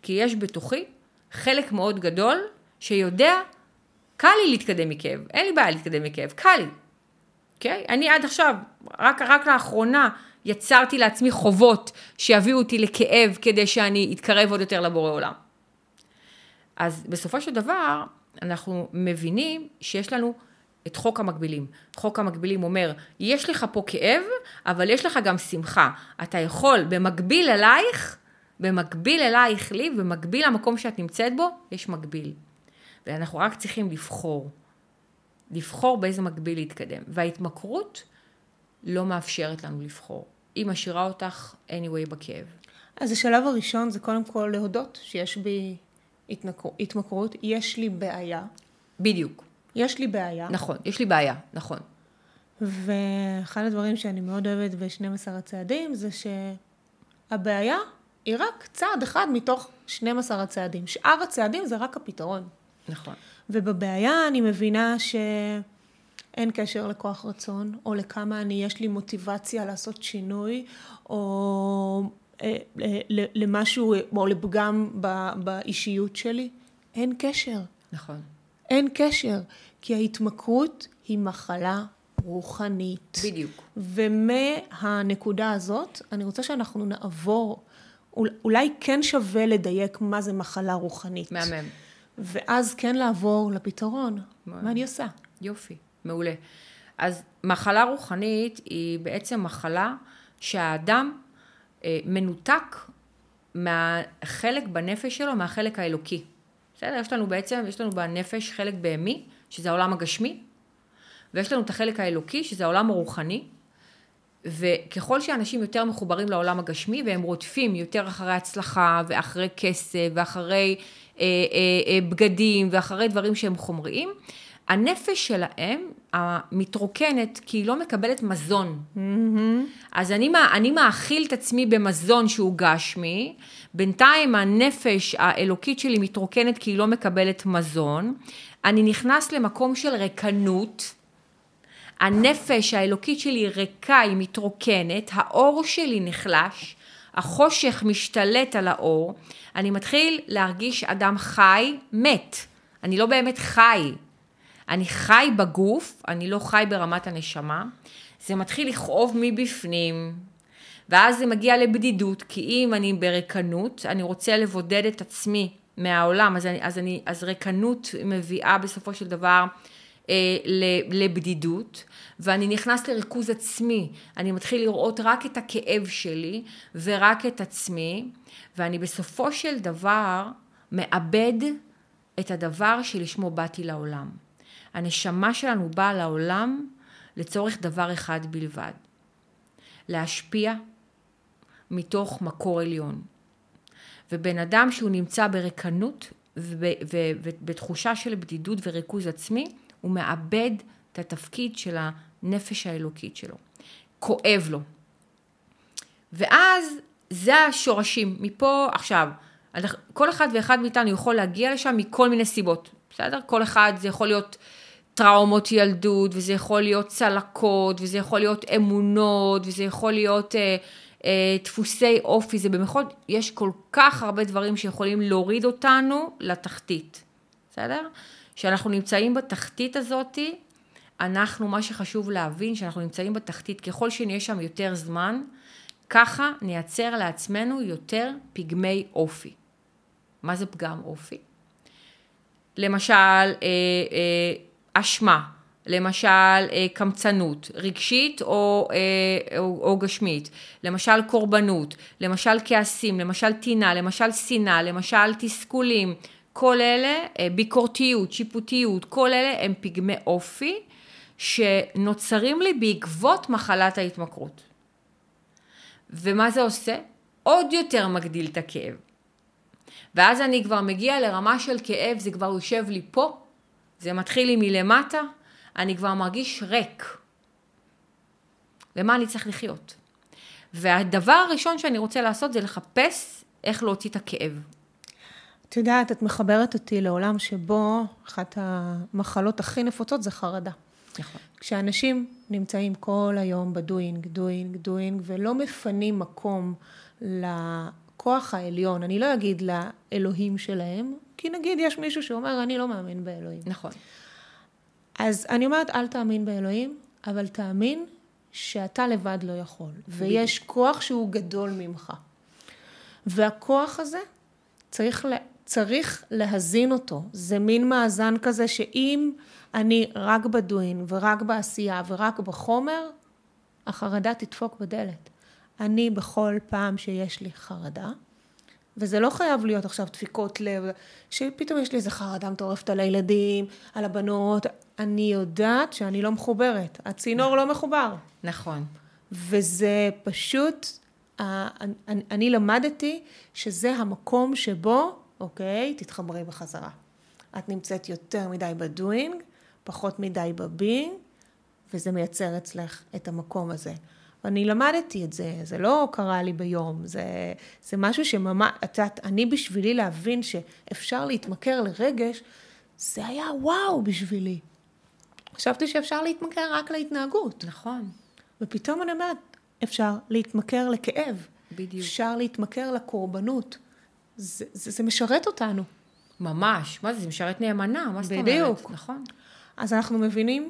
כי יש בתוכי חלק מאוד גדול שיודע, קל לי להתקדם מכאב, אין לי בעיה להתקדם מכאב, קל לי. אוקיי? אני עד עכשיו, רק, רק לאחרונה, יצרתי לעצמי חובות שיביאו אותי לכאב כדי שאני אתקרב עוד יותר לבורא עולם. אז בסופו של דבר, אנחנו מבינים שיש לנו את חוק המקבילים. חוק המקבילים אומר, יש לך פה כאב, אבל יש לך גם שמחה. אתה יכול, במקביל אלייך, במקביל אלייך לי, במקביל למקום שאת נמצאת בו, יש מקביל. ואנחנו רק צריכים לבחור. לבחור באיזה מקביל להתקדם. וההתמכרות לא מאפשרת לנו לבחור. היא משאירה אותך anyway בכאב. אז השלב הראשון זה קודם כל להודות שיש בי התמכרות, יש לי בעיה. בדיוק. יש לי בעיה. נכון, יש לי בעיה, נכון. ואחד הדברים שאני מאוד אוהבת ב-שנים עשר הצעדים, זה שהבעיה היא רק צעד אחד מתוך שנים עשר הצעדים. שאר הצעדים זה רק הפתרון. נכון. ובבעיה אני מבינה שאין קשר לכוח רצון, או לכמה אני, יש לי מוטיבציה לעשות שינוי, או למשהו, או לפגם באישיות שלי. אין קשר. נכון. אין קשר, כי ההתמכרות היא מחלה רוחנית. בדיוק. ומהנקודה הזאת, אני רוצה שאנחנו נעבור, אולי כן שווה לדייק מה זה מחלה רוחנית. מהמם. ואז כן לעבור לפתרון. מה אני עושה? יופי, מעולה. אז מחלה רוחנית היא בעצם מחלה שהאדם אה, מנותק מהחלק בנפש שלו, מהחלק האלוקי. בסדר? יש לנו בעצם, יש לנו בנפש חלק בהמי, שזה העולם הגשמי, ויש לנו את החלק האלוקי, שזה העולם הרוחני, וככל שאנשים יותר מחוברים לעולם הגשמי, והם רודפים יותר אחרי הצלחה, ואחרי כסף, ואחרי אה, אה, אה, בגדים, ואחרי דברים שהם חומריים, הנפש שלהם מתרוקנת, כי היא לא מקבלת מזון. Mm-hmm. אז אני, אני מאכיל את עצמי במזון שהוא גשמי, בינתיים הנפש האלוקית שלי מתרוקנת, כי היא לא מקבלת מזון, אני נכנס למקום של ריקנות, הנפש האלוקית שלי ריקה, היא מתרוקנת, האור שלי נחלש, החושך משתלט על האור, אני מתחיל להרגיש אדם חי, מת. אני לא באמת חי. אני חי בגוף, אני לא חי ברמת הנשמה. זה מתחיל לכאוב מבפנים, ואז זה מגיע לבדידות, כי אם אני בריקנות, אני רוצה לבודד את עצמי מהעולם, אז, אני, אז, אני, אז ריקנות מביאה בסופו של דבר אה, לבדידות, ואני נכנס לריכוז עצמי, אני מתחיל לראות רק את הכאב שלי, ורק את עצמי, ואני בסופו של דבר מאבד את הדבר שלשמו באתי לעולם. הנשמה שלנו באה לעולם לצורך דבר אחד בלבד, להשפיע מתוך מקור עליון. ובן אדם שהוא נמצא בריקנות ובתחושה של בדידות וריכוז עצמי, הוא מאבד את התפקיד של הנפש האלוקית שלו. כואב לו. ואז זה השורשים. מפה עכשיו, כל אחד ואחד מאיתנו יכול להגיע לשם מכל מיני סיבות. בסדר? כל אחד זה יכול להיות טראומות ילדות, וזה יכול להיות צלקות, וזה יכול להיות אמונות, וזה יכול להיות אה, אה, דפוסי אופי, זה במחות, יש כל כך הרבה דברים שיכולים להוריד אותנו לתחתית. בסדר? שאנחנו נמצאים בתחתית הזאת, אנחנו, מה שחשוב להבין, שאנחנו נמצאים בתחתית, ככל שנהיה שם יותר זמן, ככה נייצר לעצמנו יותר פגמי אופי. מה זה פגם אופי? למשל, אה, אה, אשמה, למשל, אה, קמצנות, רגשית או, אה, או, או גשמית, למשל קורבנות, למשל כעסים, למשל טינה, למשל שנאה, למשל תסכולים, כל אלה, אה, ביקורתיות, שיפוטיות, כל אלה הם פגמי אופי שנוצרים לי בעקבות מחלת ההתמכרות. ומה זה עושה? עוד יותר מגדיל את הכאב. ואז אני כבר מגיע לרמה של כאב, זה כבר יושב לי פה, זה מתחיל לי מלמטה, אני כבר מרגיש ריק. ומה אני צריך לחיות? והדבר הראשון שאני רוצה לעשות זה לחפש איך להוציא את הכאב. את יודעת, את מחברת אותי לעולם שבו אחת המחלות הכי נפוצות זה חרדה. נכון. כשאנשים נמצאים כל היום בדוינג, דוינג, דוינג, ולא מפנים מקום לקול לכוח העליון, אני לא אגיד לאלוהים שלהם, כי נגיד יש מישהו שאומר, אני לא מאמין באלוהים. נכון. אז אני אומרת, אל תאמין באלוהים, אבל תאמין שאתה לבד לא יכול. ויש כוח שהוא גדול ממך. והכוח הזה צריך, לה, צריך להזין אותו. זה מין מאזן כזה שאם אני רק בדואין ורק בעשייה ורק בחומר, החרדה תדפוק בדלת. אני בכל פעם שיש לי חרדה, וזה לא חייב להיות עכשיו דפיקות לב, שפתאום יש לי איזה חרדה מטורפת על הילדים, על הבנות, אני יודעת שאני לא מחוברת, הצינור לא מחובר. נכון. וזה פשוט, אני, אני למדתי שזה המקום שבו, אוקיי, תתחברי בחזרה. את נמצאת יותר מדי בדואינג, פחות מדי בבינג, וזה מייצר אצלך את המקום הזה. ואני למדתי את זה, זה לא קרה לי ביום, זה, זה משהו שממש, את יודעת, אני בשבילי להבין שאפשר להתמכר לרגש, זה היה וואו בשבילי. חשבתי שאפשר להתמכר רק להתנהגות. נכון. ופתאום אני אומרת, אפשר להתמכר לכאב. בדיוק. אפשר להתמכר לקורבנות. זה, זה, זה משרת אותנו. ממש. מה זה? זה משרת נאמנה. מה זאת אומרת? בדיוק. נכון. אז אנחנו מבינים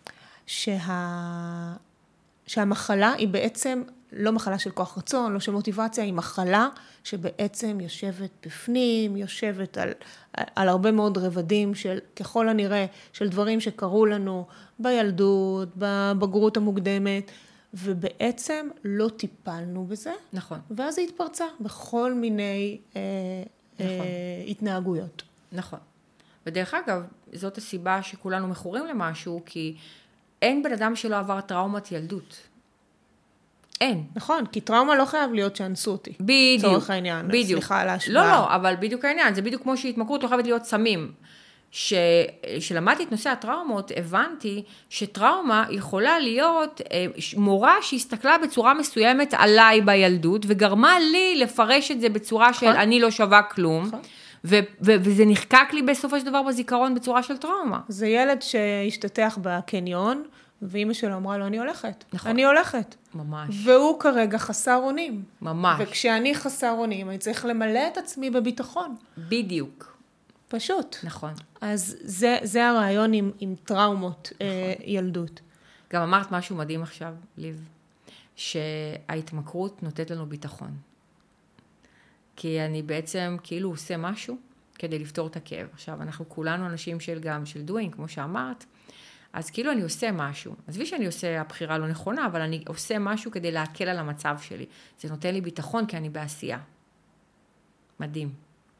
שה... שהמחלה היא בעצם לא מחלה של כוח רצון, לא של מוטיבציה, היא מחלה שבעצם יושבת בפנים, יושבת על, על הרבה מאוד רבדים של, ככל הנראה, של דברים שקרו לנו בילדות, בבגרות המוקדמת, ובעצם לא טיפלנו בזה. נכון. ואז היא התפרצה בכל מיני אה, נכון. אה, התנהגויות. נכון. ודרך אגב, זאת הסיבה שכולנו מכורים למשהו, כי אין בן אדם שלא עבר טראומת ילדות. אין. נכון, כי טראומה לא חייב להיות שאנסו אותי. בדיוק. צורך העניין. בדיוק. סליחה על ההשוואה. לא, לא, אבל בדיוק העניין. זה בדיוק כמו שהתמכרות לא חייבת להיות סמים. ש... שלמדתי את נושא הטראומות, הבנתי שטראומה יכולה להיות מורה שהסתכלה בצורה מסוימת עליי בילדות, וגרמה לי לפרש את זה בצורה של אני לא שווה כלום. נכון. ו- ו- וזה נחקק לי בסופו של דבר בזיכרון בצורה של טראומה. זה ילד שהשתתח בקניון, ואמא שלו אמרה לו, אני הולכת. נכון. אני הולכת. ממש. והוא כרגע חסר אונים. ממש. וכשאני חסר אונים, אני צריך למלא את עצמי בביטחון. בדיוק. פשוט. נכון. אז זה, זה הרעיון עם, עם טראומות נכון. אה, ילדות. גם אמרת משהו מדהים עכשיו, ליב, שההתמכרות נותנת לנו ביטחון. כי אני בעצם כאילו עושה משהו כדי לפתור את הכאב. עכשיו, אנחנו כולנו אנשים של גם של doing, כמו שאמרת, אז כאילו אני עושה משהו. עזבי שאני עושה הבחירה לא נכונה, אבל אני עושה משהו כדי להקל על המצב שלי. זה נותן לי ביטחון כי אני בעשייה. מדהים.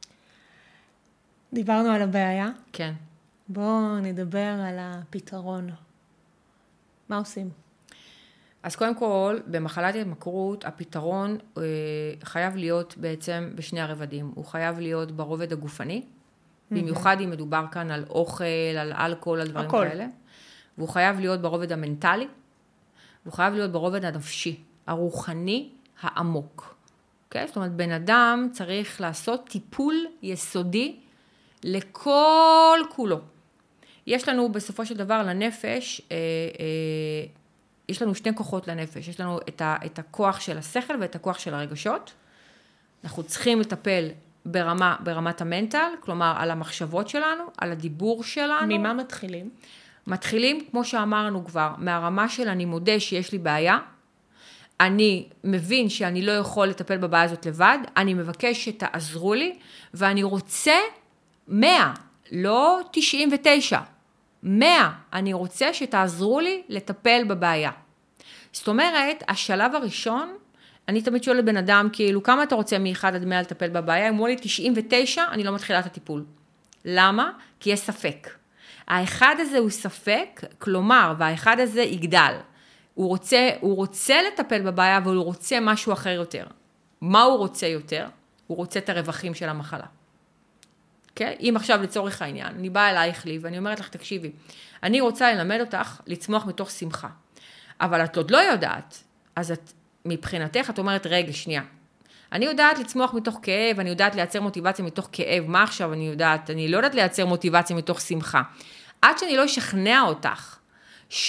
דיברנו על הבעיה. כן. בואו נדבר על הפתרון. מה עושים? אז קודם כל, במחלת התמכרות, הפתרון אה, חייב להיות בעצם בשני הרבדים. הוא חייב להיות ברובד הגופני, mm-hmm. במיוחד אם מדובר כאן על אוכל, על אלכוהול, על דברים הכל. כאלה. והוא חייב להיות ברובד המנטלי, והוא חייב להיות ברובד הנפשי, הרוחני, העמוק. Okay? זאת אומרת, בן אדם צריך לעשות טיפול יסודי לכל כולו. יש לנו בסופו של דבר לנפש, אה, אה, יש לנו שני כוחות לנפש, יש לנו את, ה, את הכוח של השכל ואת הכוח של הרגשות. אנחנו צריכים לטפל ברמה, ברמת המנטל, כלומר על המחשבות שלנו, על הדיבור שלנו. ממה מתחילים? מתחילים, כמו שאמרנו כבר, מהרמה של אני מודה שיש לי בעיה, אני מבין שאני לא יכול לטפל בבעיה הזאת לבד, אני מבקש שתעזרו לי, ואני רוצה מאה, לא תשעים ותשע, מאה, אני רוצה שתעזרו לי לטפל בבעיה. זאת אומרת, השלב הראשון, אני תמיד שואלת בן אדם, כאילו, כמה אתה רוצה מאחד עד מאה לטפל בבעיה? אם הוא לי תשעים ותשע, אני לא מתחילה את הטיפול. למה? כי יש ספק. האחד הזה הוא ספק, כלומר, והאחד הזה יגדל. הוא רוצה, הוא רוצה לטפל בבעיה, אבל הוא רוצה משהו אחר יותר. מה הוא רוצה יותר? הוא רוצה את הרווחים של המחלה. Okay? אם עכשיו לצורך העניין, אני באה אלייך לי, ואני אומרת לך, תקשיבי, אני רוצה ללמד אותך לצמוח מתוך שמחה. אבל את עוד לא יודעת, אז את, מבחינתך, את אומרת, רגע, שנייה. אני יודעת לצמוח מתוך כאב, אני יודעת לייצר מוטיבציה מתוך כאב. מה עכשיו אני יודעת? אני לא יודעת לייצר מוטיבציה מתוך שמחה. עד שאני לא אשכנע אותך,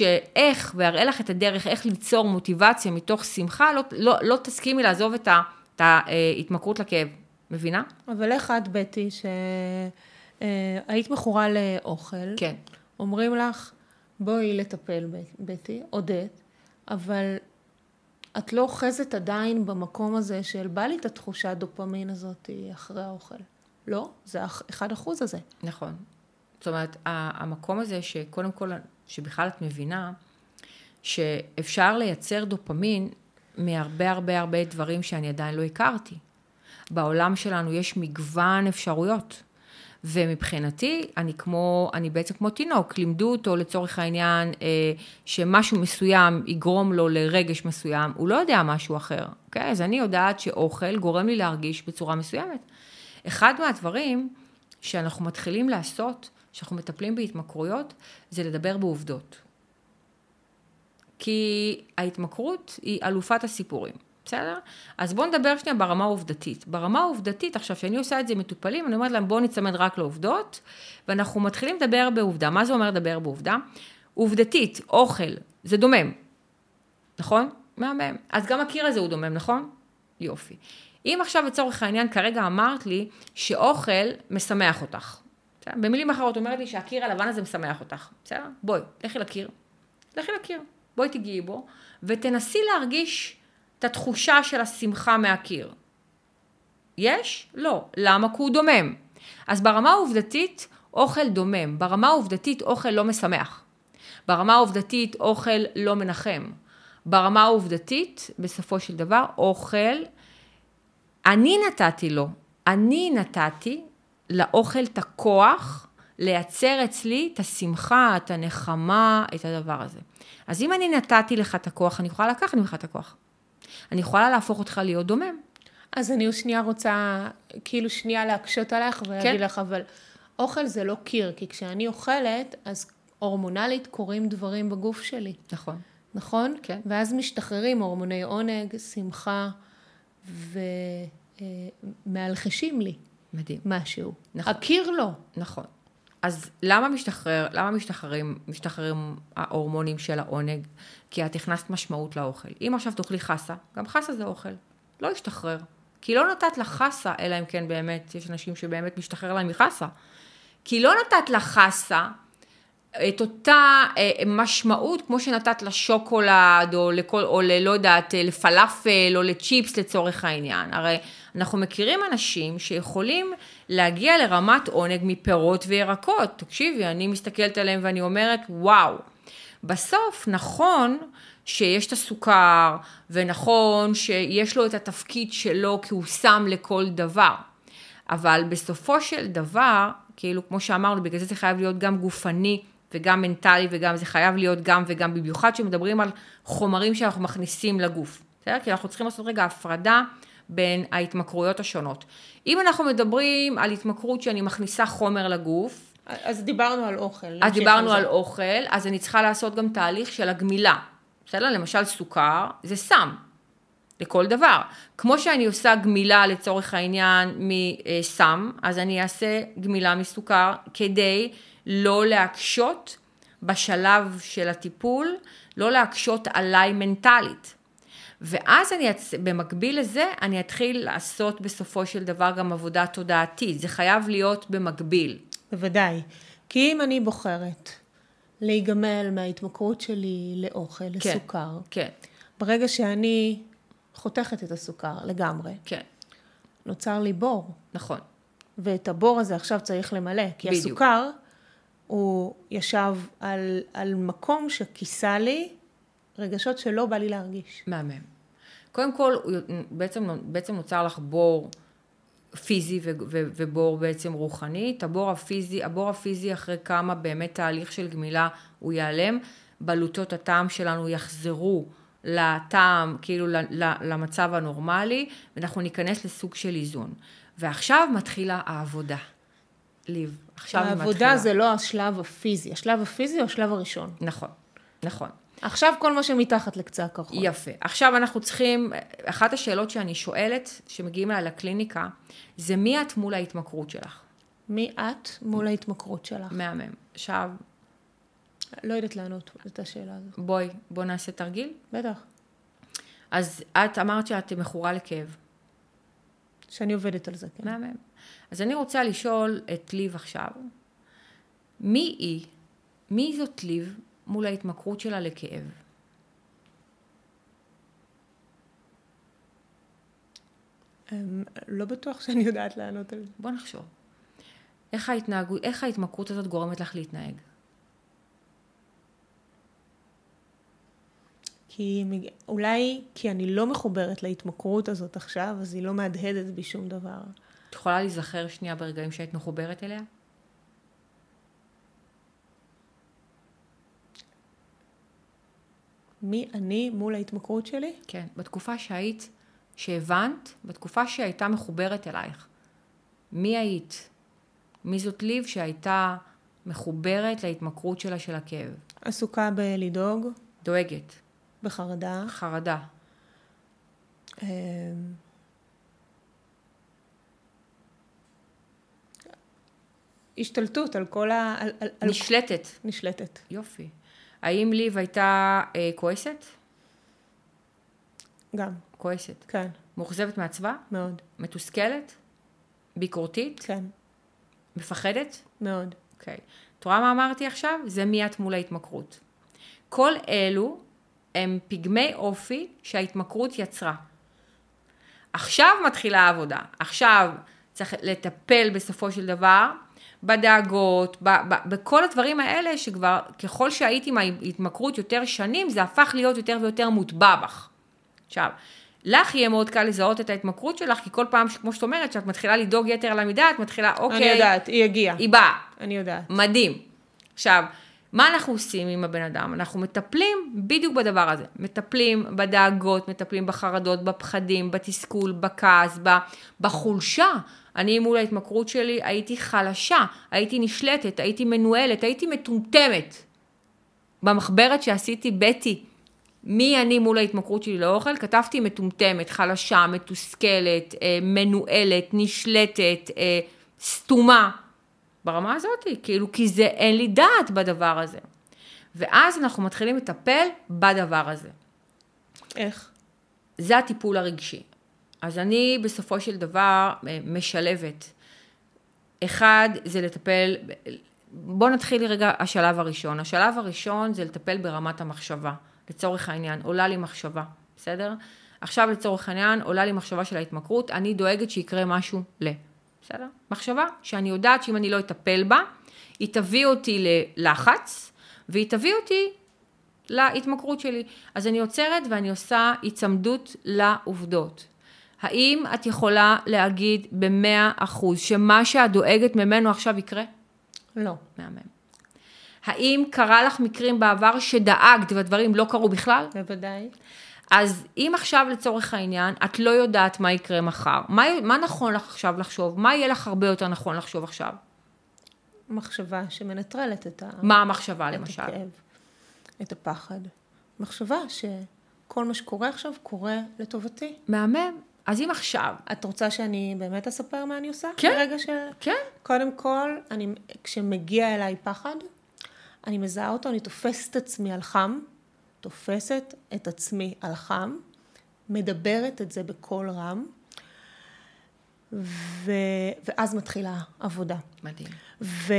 שאיך, ואראה לך את הדרך, איך ליצור מוטיבציה מתוך שמחה, לא, לא, לא תסכימי לעזוב את, ה, את ההתמכרות לכאב, מבינה? אבל איך את, בטי, שהיית מכורה לאוכל, כן. אומרים לך, בואי לטפל, בטי, עודד, אבל את לא אוחזת עדיין במקום הזה של בא לי את התחושת דופמין הזאת אחרי האוכל. לא, זה אחד אחוז הזה. נכון. זאת אומרת, המקום הזה שקודם כל, שבכלל את מבינה, שאפשר לייצר דופמין מהרבה הרבה הרבה דברים שאני עדיין לא הכרתי. בעולם שלנו יש מגוון אפשרויות. ומבחינתי, אני כמו, אני בעצם כמו תינוק, לימדו אותו לצורך העניין, אה, שמשהו מסוים יגרום לו לרגש מסוים, הוא לא יודע משהו אחר, אוקיי? אז אני יודעת שאוכל גורם לי להרגיש בצורה מסוימת. אחד מהדברים שאנחנו מתחילים לעשות, שאנחנו מטפלים בהתמכרויות, זה לדבר בעובדות. כי ההתמכרות היא אלופת הסיפורים. בסדר? אז בואו נדבר שנייה ברמה העובדתית. ברמה העובדתית, עכשיו שאני עושה את זה עם מטופלים, אני אומרת להם בואו נצמד רק לעובדות, ואנחנו מתחילים לדבר בעובדה. מה זה אומר לדבר בעובדה? עובדתית, אוכל, זה דומם. נכון? מהמם. אז גם הקיר הזה הוא דומם, נכון? יופי. אם עכשיו בצורך העניין כרגע אמרת לי שאוכל משמח אותך. בסדר? במילים אחרות אומרת לי שהקיר הלבן הזה משמח אותך. בסדר? בואי, לכי לקיר. לכי לקיר. בואי תגיעי בו, ותנסי להרגיש את התחושה של השמחה מהקיר. יש? לא. למה? כי הוא דומם. אז ברמה העובדתית, אוכל דומם. ברמה העובדתית, אוכל לא משמח. ברמה העובדתית, אוכל לא מנחם. ברמה העובדתית, בסופו של דבר, אוכל, אני נתתי לו, אני נתתי לאוכל את הכוח, לייצר אצלי את השמחה, את הנחמה, את הדבר הזה. אז אם אני נתתי לך את הכוח, אני יכולה לקחת ממך את הכוח. אני יכולה להפוך אותך להיות דומם. אז אני שנייה רוצה, כאילו שנייה להקשות עליך ולהגיד כן. לך, אבל אוכל זה לא קיר, כי כשאני אוכלת, אז הורמונלית קורים דברים בגוף שלי. נכון. נכון? כן. ואז משתחררים הורמוני עונג, שמחה, ומהלחשים לי. מדהים. משהו. נכון. הקיר לא. נכון. אז למה משתחרר, למה משתחררים, משתחררים ההורמונים של העונג? כי את הכנסת משמעות לאוכל. אם עכשיו תאכלי חסה, גם חסה זה אוכל. לא ישתחרר. כי לא נתת לה חסה, אלא אם כן באמת, יש אנשים שבאמת משתחרר להם מחסה. כי לא נתת לה חסה, את אותה משמעות, כמו שנתת לשוקולד, או לכל, או לא יודעת, לפלאפל, או לצ'יפס לצורך העניין. הרי אנחנו מכירים אנשים שיכולים להגיע לרמת עונג מפירות וירקות. תקשיבי, אני מסתכלת עליהם ואני אומרת, וואו. בסוף נכון שיש את הסוכר, ונכון שיש לו את התפקיד שלו, כי הוא שם לכל דבר. אבל בסופו של דבר, כאילו כמו שאמרנו, בגלל זה זה חייב להיות גם גופני, וגם מנטלי, וגם זה חייב להיות גם וגם, במיוחד שמדברים על חומרים שאנחנו מכניסים לגוף. בסדר? כי אנחנו צריכים לעשות רגע הפרדה בין ההתמכרויות השונות. אם אנחנו מדברים על התמכרות שאני מכניסה חומר לגוף, אז דיברנו על אוכל. אז דיברנו על אוכל, אז אני צריכה לעשות גם תהליך של הגמילה. בסדר? למשל סוכר, זה סם. לכל דבר. כמו שאני עושה גמילה לצורך העניין מסם, אז אני אעשה גמילה מסוכר כדי לא להקשות בשלב של הטיפול, לא להקשות עליי מנטלית. ואז אני, במקביל לזה, אני אתחיל לעשות בסופו של דבר גם עבודה תודעתית. זה חייב להיות במקביל. בוודאי. כי אם אני בוחרת להיגמל מההתמכרות שלי לאוכל, כן, לסוכר, כן. ברגע שאני חותכת את הסוכר לגמרי, כן. נוצר לי בור. נכון. ואת הבור הזה עכשיו צריך למלא, כי בדיוק. הסוכר הוא ישב על, על מקום שכיסה לי רגשות שלא בא לי להרגיש. מהמם. קודם כל, בעצם, בעצם נוצר לך בור פיזי ו- ו- ובור בעצם רוחני. את הבור הפיזי, הבור הפיזי אחרי כמה באמת תהליך של גמילה הוא ייעלם, בלוטות הטעם שלנו יחזרו לטעם, כאילו למצב הנורמלי, ואנחנו ניכנס לסוג של איזון. ועכשיו מתחילה העבודה. ליב, עכשיו היא מתחילה. העבודה זה לא השלב הפיזי. השלב הפיזי הוא השלב הראשון. נכון, נכון. עכשיו כל מה שמתחת לקצה הקרחון. יפה. עכשיו אנחנו צריכים, אחת השאלות שאני שואלת, שמגיעים אליי לקליניקה, זה מי את מול ההתמכרות שלך? מי את מול ההתמכרות שלך? מהמם. עכשיו, לא יודעת לענות את השאלה הזאת. בואי, בוא נעשה תרגיל. בטח. אז את אמרת שאת מכורה לכאב. שאני עובדת על זה, כן. מהמם. אז אני רוצה לשאול את ליב עכשיו, מי היא, מי זאת ליב מול ההתמכרות שלה לכאב? לא בטוח שאני יודעת לענות על זה. בוא נחשוב. איך ההתנהגות, איך ההתמכרות הזאת גורמת לך להתנהג? כי אולי כי אני לא מחוברת להתמכרות הזאת עכשיו, אז היא לא מהדהדת בי שום דבר. את יכולה להיזכר שנייה ברגעים שהיית מחוברת אליה? מי אני מול ההתמכרות שלי? כן, בתקופה שהיית, שהבנת, בתקופה שהייתה מחוברת אלייך. מי היית? מי זאת ליב שהייתה מחוברת להתמכרות שלה של הכאב? עסוקה בלדאוג. דואגת. בחרדה. חרדה. השתלטות על כל ה... על, על, נשלטת. נשלטת. יופי. האם ליב הייתה אה, כועסת? גם. כועסת. כן. מאוכזבת מעצבה? מאוד. מתוסכלת? ביקורתית? כן. מפחדת? מאוד. אוקיי. את רואה מה אמרתי עכשיו? זה מיד מול ההתמכרות. כל אלו הם פגמי אופי שההתמכרות יצרה. עכשיו מתחילה העבודה. עכשיו צריך לטפל בסופו של דבר בדאגות, ב- ב- בכל הדברים האלה שכבר ככל שהייתי עם ההתמכרות יותר שנים, זה הפך להיות יותר ויותר מוטבע בך. עכשיו, לך יהיה מאוד קל לזהות את ההתמכרות שלך, כי כל פעם, כמו שאת אומרת, שאת מתחילה לדאוג יתר על המידה, את מתחילה, אוקיי. אני יודעת, היא הגיעה. היא באה. אני יודעת. מדהים. עכשיו, מה אנחנו עושים עם הבן אדם? אנחנו מטפלים בדיוק בדבר הזה. מטפלים בדאגות, מטפלים בחרדות, בפחדים, בתסכול, בכעס, בחולשה. אני מול ההתמכרות שלי הייתי חלשה, הייתי נשלטת, הייתי מנוהלת, הייתי מטומטמת. במחברת שעשיתי בטי, מי אני מול ההתמכרות שלי לאוכל? כתבתי מטומטמת, חלשה, מתוסכלת, מנוהלת, נשלטת, סתומה. ברמה הזאת, כאילו, כי זה אין לי דעת בדבר הזה. ואז אנחנו מתחילים לטפל בדבר הזה. איך? זה הטיפול הרגשי. אז אני בסופו של דבר משלבת. אחד זה לטפל, בוא נתחיל רגע השלב הראשון. השלב הראשון זה לטפל ברמת המחשבה. לצורך העניין, עולה לי מחשבה, בסדר? עכשיו לצורך העניין, עולה לי מחשבה של ההתמכרות, אני דואגת שיקרה משהו ל... בסדר? מחשבה שאני יודעת שאם אני לא אטפל בה, היא תביא אותי ללחץ, והיא תביא אותי להתמכרות שלי. אז אני עוצרת ואני עושה הצמדות לעובדות. האם את יכולה להגיד במאה אחוז שמה שאת דואגת ממנו עכשיו יקרה? לא. מהמם. האם קרה לך מקרים בעבר שדאגת והדברים לא קרו בכלל? בוודאי. אז אם עכשיו לצורך העניין, את לא יודעת מה יקרה מחר, מה, מה נכון לך עכשיו לחשוב? מה יהיה לך הרבה יותר נכון לחשוב עכשיו? מחשבה שמנטרלת את ה... מה המחשבה את למשל? הכאב, את הפחד. מחשבה שכל מה שקורה עכשיו קורה לטובתי. מהמם. אז אם עכשיו... את רוצה שאני באמת אספר מה אני עושה? כן. ברגע ש... כן. קודם כל, אני, כשמגיע אליי פחד, אני מזהה אותו, אני תופסת את עצמי על חם, תופסת את עצמי על חם, מדברת את זה בקול רם, ו... ואז מתחילה עבודה. מדהים. ו...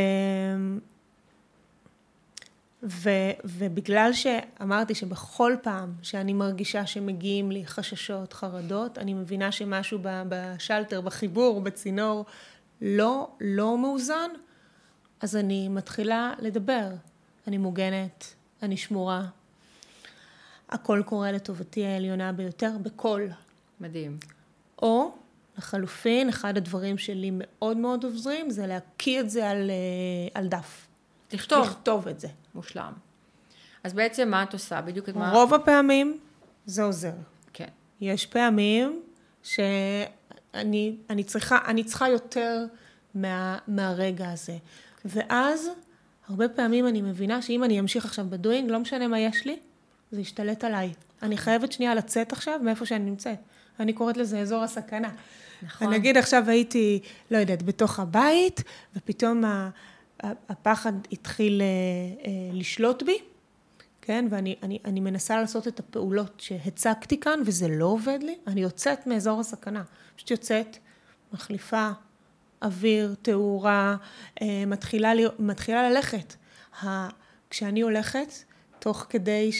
ו... ובגלל שאמרתי שבכל פעם שאני מרגישה שמגיעים לי חששות, חרדות, אני מבינה שמשהו בשלטר, בחיבור, בצינור, לא, לא מאוזן, אז אני מתחילה לדבר. אני מוגנת, אני שמורה. הכל קורה לטובתי העליונה ביותר, בכל. מדהים. או, לחלופין, אחד הדברים שלי מאוד מאוד עוזרים, זה להקיא את זה על, על דף. לכתוב. לכתוב את זה. מושלם. אז בעצם מה את עושה? בדיוק את מה... רוב הפעמים זה עוזר. כן. יש פעמים שאני אני צריכה, אני צריכה יותר מה, מהרגע הזה. ואז, הרבה פעמים אני מבינה שאם אני אמשיך עכשיו בדוינג, לא משנה מה יש לי, זה ישתלט עליי. אני חייבת שנייה לצאת עכשיו מאיפה שאני נמצאת. אני קוראת לזה אזור הסכנה. נכון. אני אגיד עכשיו הייתי, לא יודעת, בתוך הבית, ופתאום הפחד התחיל לשלוט בי, כן? ואני אני, אני מנסה לעשות את הפעולות שהצגתי כאן, וזה לא עובד לי. אני יוצאת מאזור הסכנה. פשוט יוצאת, מחליפה, אוויר, תאורה, מתחילה, מתחילה ללכת. כשאני הולכת, תוך כדי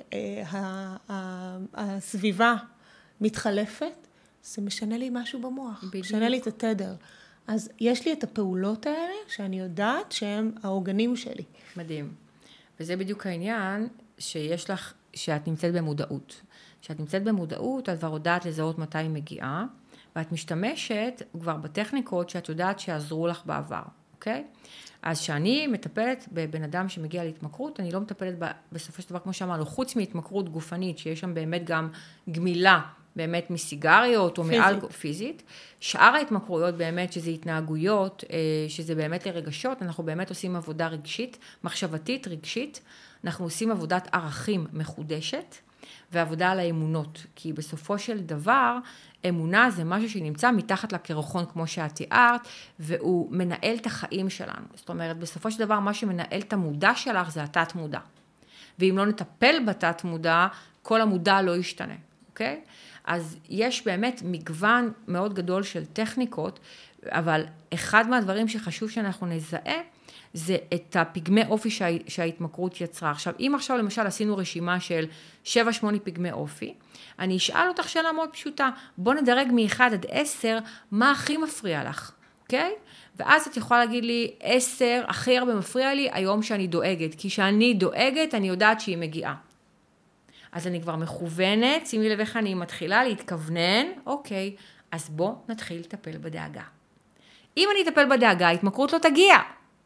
שהסביבה מתחלפת, זה משנה לי משהו במוח, בדיוק. משנה לי את התדר. אז יש לי את הפעולות האלה שאני יודעת שהם העוגנים שלי. מדהים. וזה בדיוק העניין שיש לך, שאת נמצאת במודעות. כשאת נמצאת במודעות, את כבר יודעת לזהות מתי היא מגיעה, ואת משתמשת כבר בטכניקות שאת יודעת שיעזרו לך בעבר, אוקיי? אז שאני מטפלת בבן אדם שמגיע להתמכרות, אני לא מטפלת בסופו של דבר, כמו שאמרנו, חוץ מהתמכרות גופנית, שיש שם באמת גם גמילה, באמת מסיגריות או מאלכוהול פיזית. שאר ההתמכרויות באמת, שזה התנהגויות, שזה באמת לרגשות, אנחנו באמת עושים עבודה רגשית, מחשבתית, רגשית, אנחנו עושים עבודת ערכים מחודשת, ועבודה על האמונות, כי בסופו של דבר, אמונה זה משהו שנמצא מתחת לקרחון, כמו שאת תיארת, והוא מנהל את החיים שלנו. זאת אומרת, בסופו של דבר, מה שמנהל את המודע שלך זה התת מודע. ואם לא נטפל בתת מודע, כל המודע לא ישתנה, אוקיי? אז יש באמת מגוון מאוד גדול של טכניקות, אבל אחד מהדברים שחשוב שאנחנו נזהה, זה את הפגמי אופי שה, שההתמכרות יצרה. עכשיו, אם עכשיו למשל עשינו רשימה של שבע שמונה פגמי אופי, אני אשאל אותך שאלה מאוד פשוטה, בוא נדרג מ-אחד עד עשר, מה הכי מפריע לך, אוקיי? ואז את יכולה להגיד לי, עשר, הכי הרבה מפריע לי, היום שאני דואגת, כי כשאני דואגת, אני יודעת שהיא מגיעה. אז אני כבר מכוונת, שימי לב איך אני מתחילה להתכוונן, אוקיי, אז בוא נתחיל לטפל בדאגה. אם אני אטפל בדאגה, ההתמכרות לא תגיע.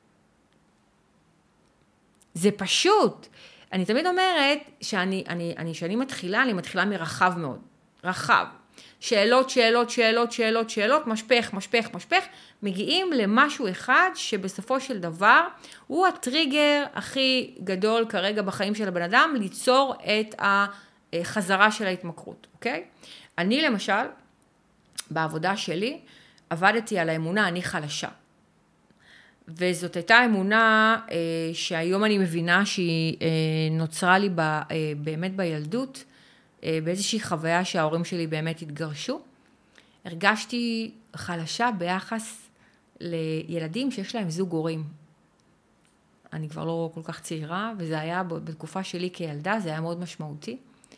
זה פשוט. אני תמיד אומרת שאני, אני, אני, שאני מתחילה, אני מתחילה מרחב מאוד. רחב. שאלות, שאלות, שאלות, שאלות, שאלות, משפך, משפך, משפך, מגיעים למשהו אחד שבסופו של דבר הוא הטריגר הכי גדול כרגע בחיים של הבן אדם, ליצור את החזרה של ההתמכרות, אוקיי? אני למשל, בעבודה שלי, עבדתי על האמונה, אני חלשה. וזאת הייתה אמונה אה, שהיום אני מבינה שהיא אה, נוצרה לי ב, אה, באמת בילדות, אה, באיזושהי חוויה שההורים שלי באמת התגרשו. הרגשתי חלשה ביחס לילדים שיש להם זוג הורים. אני כבר לא כל כך צעירה, וזה היה בתקופה שלי כילדה, זה היה מאוד משמעותי.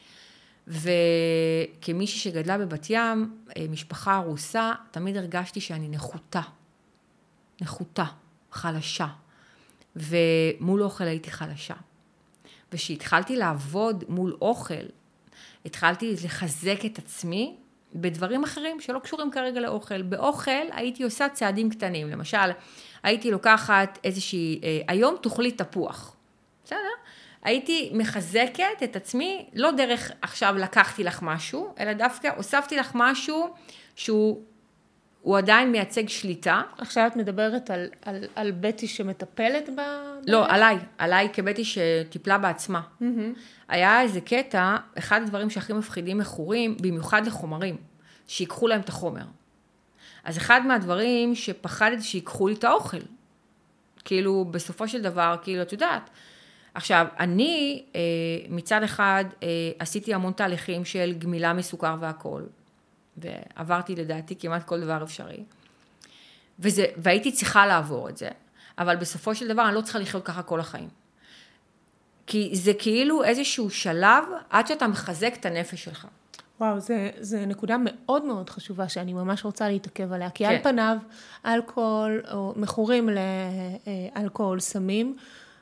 וכמישהי שגדלה בבת ים, משפחה ארוסה, תמיד הרגשתי שאני נחותה. נחותה. חלשה, ומול אוכל הייתי חלשה. ושהתחלתי לעבוד מול אוכל, התחלתי לחזק את עצמי בדברים אחרים שלא קשורים כרגע לאוכל. באוכל הייתי עושה צעדים קטנים, למשל, הייתי לוקחת איזושהי, היום תאכלי תפוח, בסדר? הייתי מחזקת את עצמי, לא דרך עכשיו לקחתי לך משהו, אלא דווקא הוספתי לך משהו שהוא הוא עדיין מייצג שליטה. עכשיו את מדברת על, על, על בטי שמטפלת ב... לא, עליי, עליי כבטי שטיפלה בעצמה. Mm-hmm. היה איזה קטע, אחד הדברים שהכי מפחידים מכורים, במיוחד לחומרים, שיקחו להם את החומר. אז אחד מהדברים שפחדתי שיקחו לי את האוכל. כאילו, בסופו של דבר, כאילו, את יודעת. עכשיו, אני אה, מצד אחד אה, עשיתי המון תהליכים של גמילה מסוכר והכל. ועברתי לדעתי כמעט כל דבר אפשרי. וזה, והייתי צריכה לעבור את זה, אבל בסופו של דבר אני לא צריכה לחיות ככה כל החיים. כי זה כאילו איזשהו שלב עד שאתה מחזק את הנפש שלך. וואו, זה, זה נקודה מאוד מאוד חשובה שאני ממש רוצה להתעכב עליה, כי כן. על פניו אלכוהול או מכורים לאלכוהול סמים,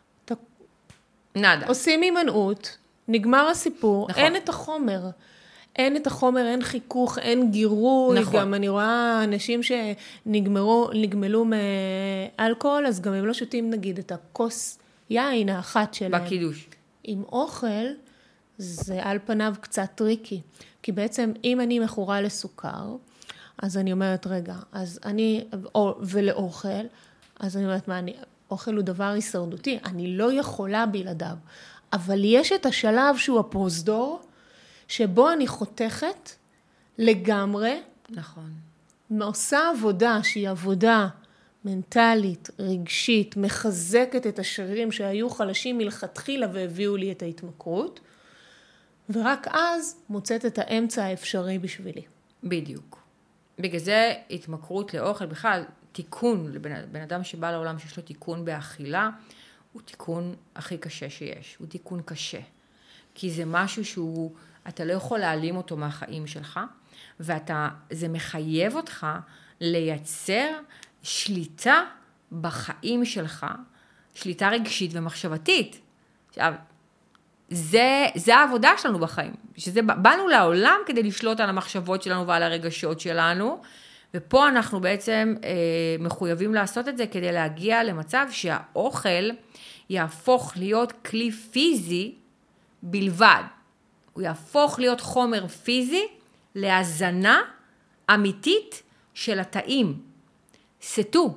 נדה. עושים הימנעות, נגמר הסיפור, נכון. אין את החומר. אין את החומר, אין חיכוך, אין גירוי, נכון. גם אני רואה אנשים שנגמרו, נגמלו מאלכוהול, אז גם הם לא שותים נגיד את הכוס יין האחת שלהם. בקידוש. עם אוכל, זה על פניו קצת טריקי, כי בעצם אם אני מכורה לסוכר, אז אני אומרת רגע, אז אני, או, ולאוכל, אז אני אומרת מה, אני, אוכל הוא דבר הישרדותי, אני לא יכולה בלעדיו, אבל יש את השלב שהוא הפרוזדור, שבו אני חותכת לגמרי, נכון. מעושה עבודה שהיא עבודה מנטלית, רגשית, מחזקת את השרירים שהיו חלשים מלכתחילה והביאו לי את ההתמכרות, ורק אז מוצאת את האמצע האפשרי בשבילי. בדיוק, בגלל זה התמכרות לאוכל, בכלל תיקון לבן בן אדם שבא לעולם שיש לו תיקון באכילה, הוא תיקון הכי קשה שיש, הוא תיקון קשה. כי זה משהו שהוא, אתה לא יכול להעלים אותו מהחיים שלך, ואתה, זה מחייב אותך לייצר שליטה בחיים שלך, שליטה רגשית ומחשבתית. עכשיו, זה, זה העבודה שלנו בחיים, שזה, באנו לעולם כדי לשלוט על המחשבות שלנו ועל הרגשות שלנו, ופה אנחנו בעצם אה, מחויבים לעשות את זה כדי להגיע למצב שהאוכל יהפוך להיות כלי פיזי בלבד. הוא יהפוך להיות חומר פיזי להזנה אמיתית של התאים. סתו.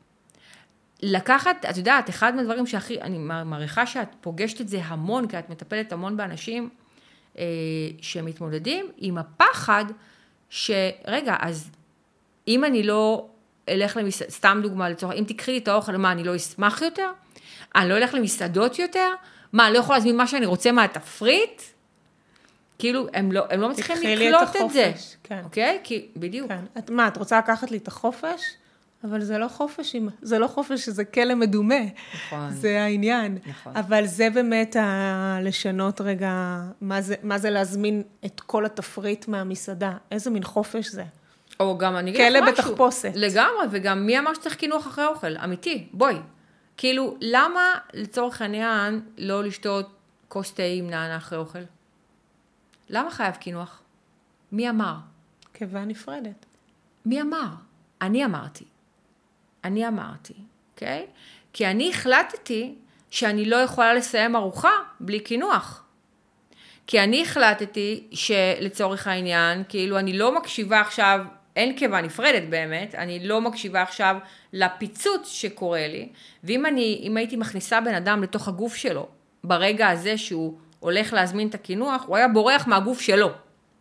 לקחת, את יודעת, אחד מהדברים שהכי, אני מעריכה שאת פוגשת את זה המון, כי את מטפלת המון באנשים אה, שמתמודדים עם הפחד שרגע, אז אם אני לא אלך למסעדות, סתם דוגמה לצורך, אם תקחי לי את האוכל, מה, אני לא אשמח יותר? אני לא אלך למסעדות יותר? מה, אני לא יכולה להזמין מה שאני רוצה מהתפריט? כאילו, הם לא, הם לא מצליחים לקלוט את זה. כן. אוקיי? כי, בדיוק. כן. את, מה, את רוצה לקחת לי את החופש? אבל זה לא חופש, זה לא חופש, זה כלא מדומה. נכון. זה העניין. נכון. אבל זה באמת ה- לשנות רגע, מה זה, מה זה להזמין את כל התפריט מהמסעדה? איזה מין חופש זה? או גם אני אגיד לך כלא משהו. בתחפושת. לגמרי, וגם מי אמר שצריך קינוח אחרי אוכל? אמיתי, בואי. כאילו, למה לצורך העניין לא לשתות כוס תה עם נענה אחרי אוכל? למה חייב קינוח? מי אמר? קיבה נפרדת. מי אמר? אני אמרתי. אני אמרתי, אוקיי? כי אני החלטתי שאני לא יכולה לסיים ארוחה בלי קינוח. כי אני החלטתי שלצורך העניין, כאילו אני לא מקשיבה עכשיו, אין קיבה נפרדת באמת, אני לא מקשיבה עכשיו לפיצוץ שקורה לי, ואם אני, אם הייתי מכניסה בן אדם לתוך הגוף שלו, ברגע הזה שהוא הולך להזמין את הקינוח, הוא היה בורח מהגוף שלו.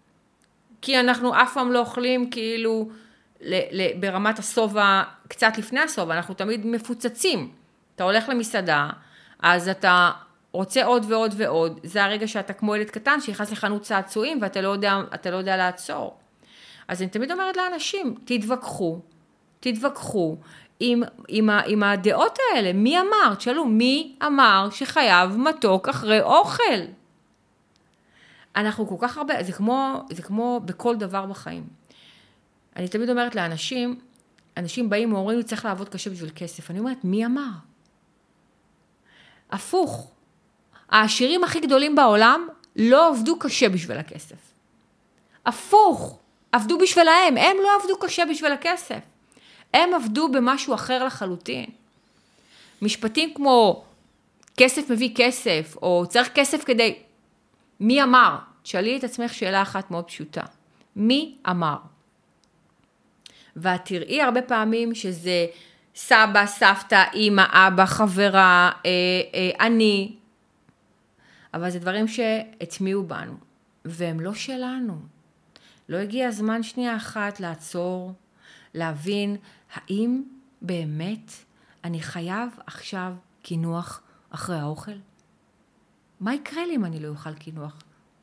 כי אנחנו אף פעם לא אוכלים כאילו ל- ל- ברמת הסובה, קצת לפני הסובה, אנחנו תמיד מפוצצים. אתה הולך למסעדה, אז אתה רוצה עוד ועוד ועוד, זה הרגע שאתה כמו ילד קטן שיחס לחנות צעצועים ואתה לא יודע, אתה לא יודע לעצור. אז אני תמיד אומרת לאנשים, תתווכחו, תתווכחו עם, עם, ה, עם הדעות האלה. מי אמר? תשאלו, מי אמר שחייב מתוק אחרי אוכל? אנחנו כל כך הרבה, זה כמו, זה כמו בכל דבר בחיים. אני תמיד אומרת לאנשים, אנשים באים ואומרים לי, צריך לעבוד קשה בשביל כסף. אני אומרת, מי אמר? הפוך. העשירים הכי גדולים בעולם לא עבדו קשה בשביל הכסף. הפוך. עבדו בשבילהם. הם לא עבדו קשה בשביל הכסף. הם עבדו במשהו אחר לחלוטין. משפטים כמו כסף מביא כסף, או צריך כסף כדי... מי אמר? תשאלי את עצמך שאלה אחת מאוד פשוטה. מי אמר? ואת תראי הרבה פעמים שזה סבא, סבתא, אמא, אבא, חברה, אה, אה, אני. אבל זה דברים שהטמיעו בנו, והם לא שלנו. לא הגיע הזמן שנייה אחת לעצור, להבין האם באמת אני חייב עכשיו קינוח אחרי האוכל? מה יקרה לי אם אני לא אוכל קינוח?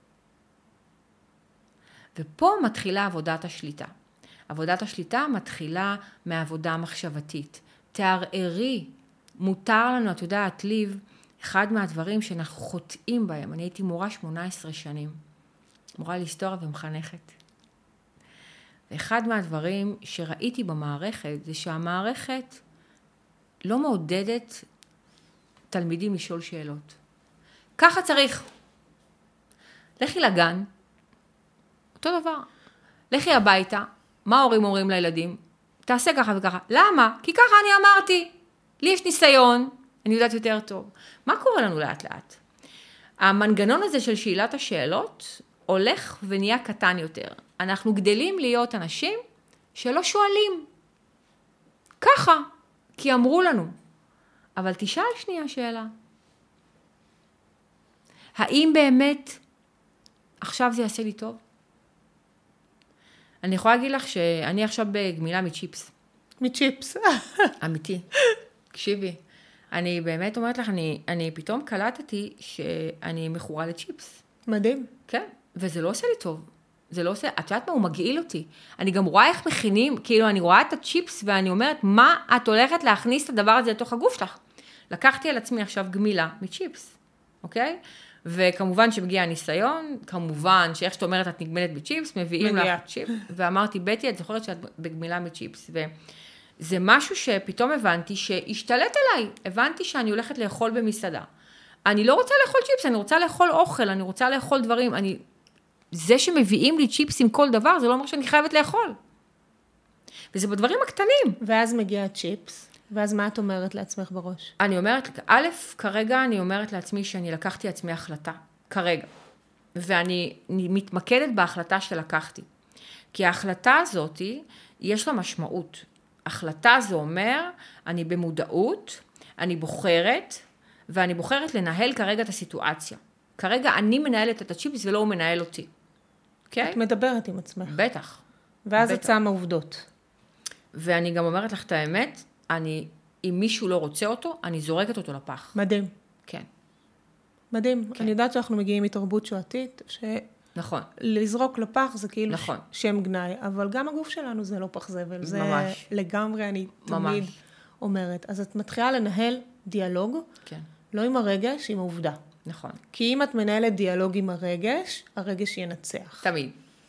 ופה מתחילה עבודת השליטה. עבודת השליטה מתחילה מעבודה מחשבתית. תערערי, מותר לנו, את יודעת, ליב, אחד מהדברים שאנחנו חוטאים בהם. אני הייתי מורה שמונה עשרה שנים, מורה להיסטוריה ומחנכת. ואחד מהדברים שראיתי במערכת, זה שהמערכת לא מעודדת תלמידים לשאול שאלות. ככה צריך. לכי לגן, אותו דבר. לכי הביתה, מה ההורים אומרים לילדים? תעשה ככה וככה. למה? כי ככה אני אמרתי. לי יש ניסיון, אני יודעת יותר טוב. מה קורה לנו לאט לאט? המנגנון הזה של שאלת השאלות הולך ונהיה קטן יותר. אנחנו גדלים להיות אנשים שלא שואלים. ככה, כי אמרו לנו. אבל תשאל שנייה שאלה. האם באמת עכשיו זה יעשה לי טוב? אני יכולה להגיד לך שאני עכשיו בגמילה מצ'יפס. מצ'יפס. אמיתי. תקשיבי. אני באמת אומרת לך, אני, אני פתאום קלטתי שאני מכורה לצ'יפס. מדהים. כן, וזה לא עושה לי טוב. זה לא עושה, את יודעת מה, הוא מגעיל אותי. אני גם רואה איך מכינים, כאילו אני רואה את הצ'יפס ואני אומרת, מה את הולכת להכניס את הדבר הזה לתוך הגוף שלך? לקחתי על עצמי עכשיו גמילה מצ'יפס, אוקיי? וכמובן שמגיע הניסיון, כמובן שאיך שאת אומרת את נגמלת בצ'יפס, מביאים לך צ'יפס, ואמרתי, בטי, את זוכרת שאת בגמילה מצ'יפס, וזה משהו שפתאום הבנתי שהשתלט עליי, הבנתי שאני הולכת לאכול במסעדה. אני לא רוצה לאכול צ'יפס, אני רוצה לאכול אוכל, אני רוצה לאכול דברים, אני... זה שמביאים לי צ'יפס עם כל דבר, זה לא אומר שאני חייבת לאכול. וזה בדברים הקטנים. ואז מגיע הצ'יפס, ואז מה את אומרת לעצמך בראש? אני אומרת, א', כרגע אני אומרת לעצמי שאני לקחתי לעצמי החלטה, כרגע. ואני מתמקדת בהחלטה שלקחתי. כי ההחלטה הזאת, יש לה משמעות. החלטה זה אומר, אני במודעות, אני בוחרת, ואני בוחרת לנהל כרגע את הסיטואציה. כרגע אני מנהלת את הצ'יפס ולא הוא מנהל אותי. Okay? את מדברת עם עצמך. בטח. ואז את שמה עובדות. ואני גם אומרת לך את האמת, אני, אם מישהו לא רוצה אותו, אני זורקת אותו לפח. מדהים. כן. מדהים. כן. אני יודעת שאנחנו מגיעים מתרבות שואתית, ש... נכון. לזרוק לפח זה כאילו נכון. שם גנאי, אבל גם הגוף שלנו זה לא פח זבל. זה ממש. לגמרי אני תמיד ממש. אומרת. אז את מתחילה לנהל דיאלוג, כן. לא עם הרגש, עם העובדה. נכון. כי אם את מנהלת דיאלוג עם הרגש, הרגש ינצח. תמיד.